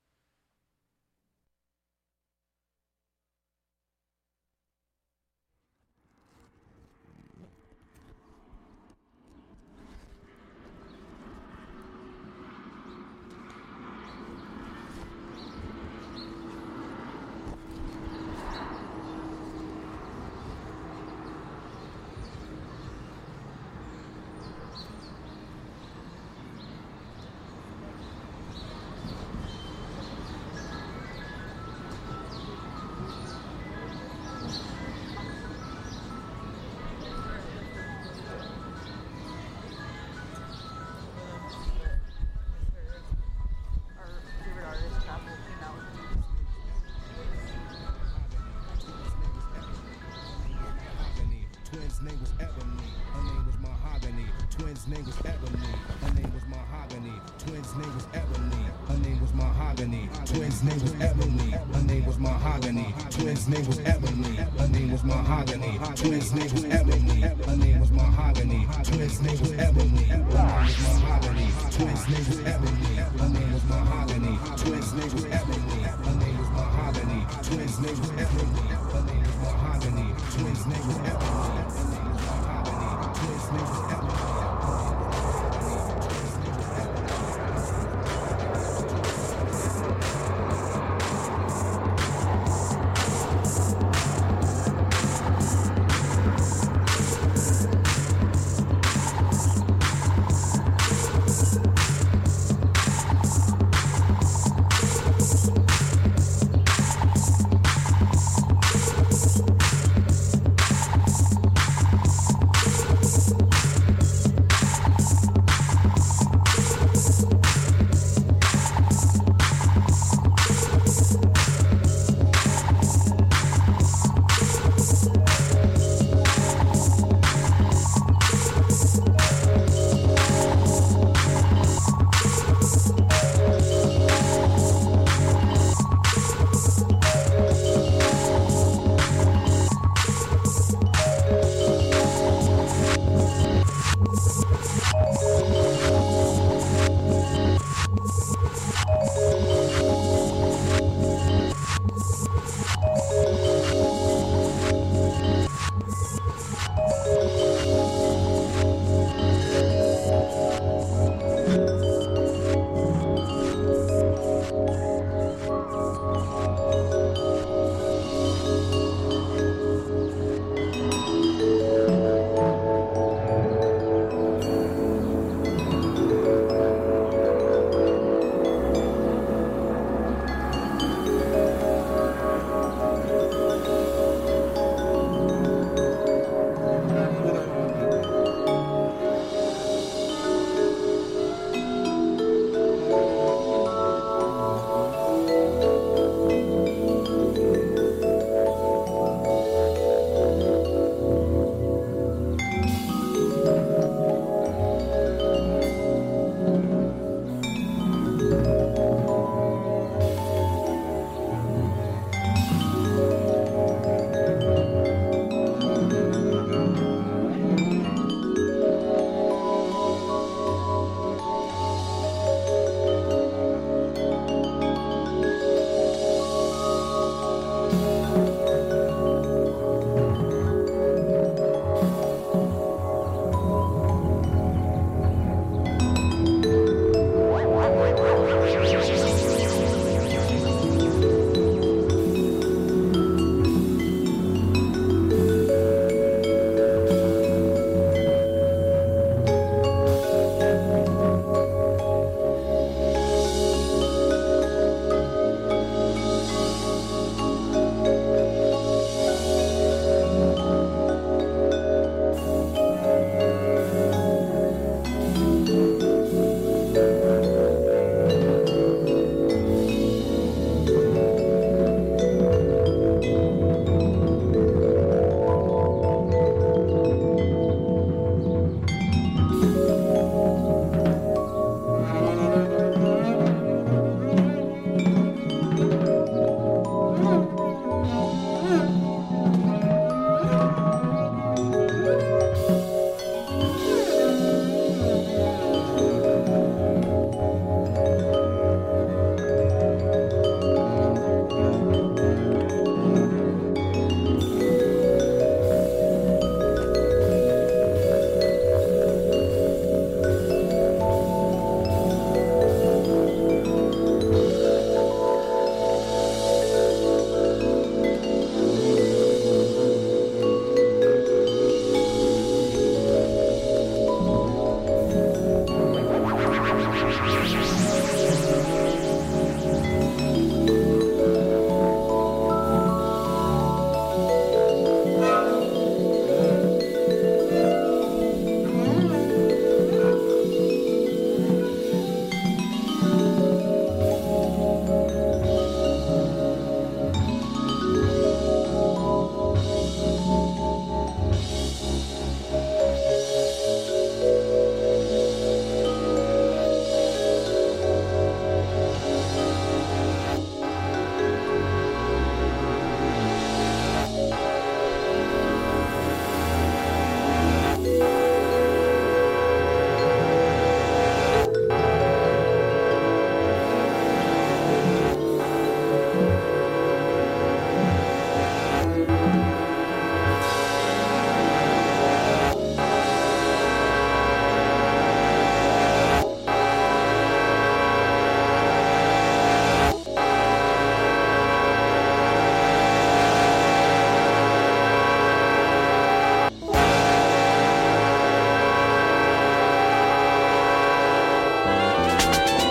Name was Ebony, her name was Mahogany. Twins' name was Ebony, her name was Mahogany. Twins' name was Ebony, her name was Mahogany. Twins' name was Ebony, her name was Mahogany. Twins' name was Ebony, her name was Mahogany. Twins' name was Ebony, her name was Mahogany. Twins' name was Ebony, her name was Mahogany. Twins' Twins' name was Ebony. Her name was Mahogany. Twins' name was Ebony. Her name was Mahogany. Twins' name was Ebony. Her name was Mahogany. Twins' name was Ebony. Her name was Mahogany. Twins' name was Ebony.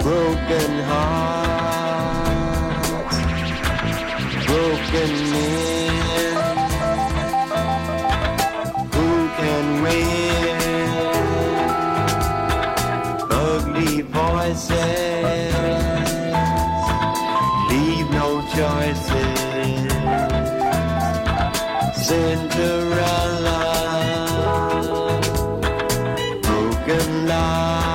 broken hearts, broken men. Who can win? Ugly voices leave no choices. Cinderella, broken love.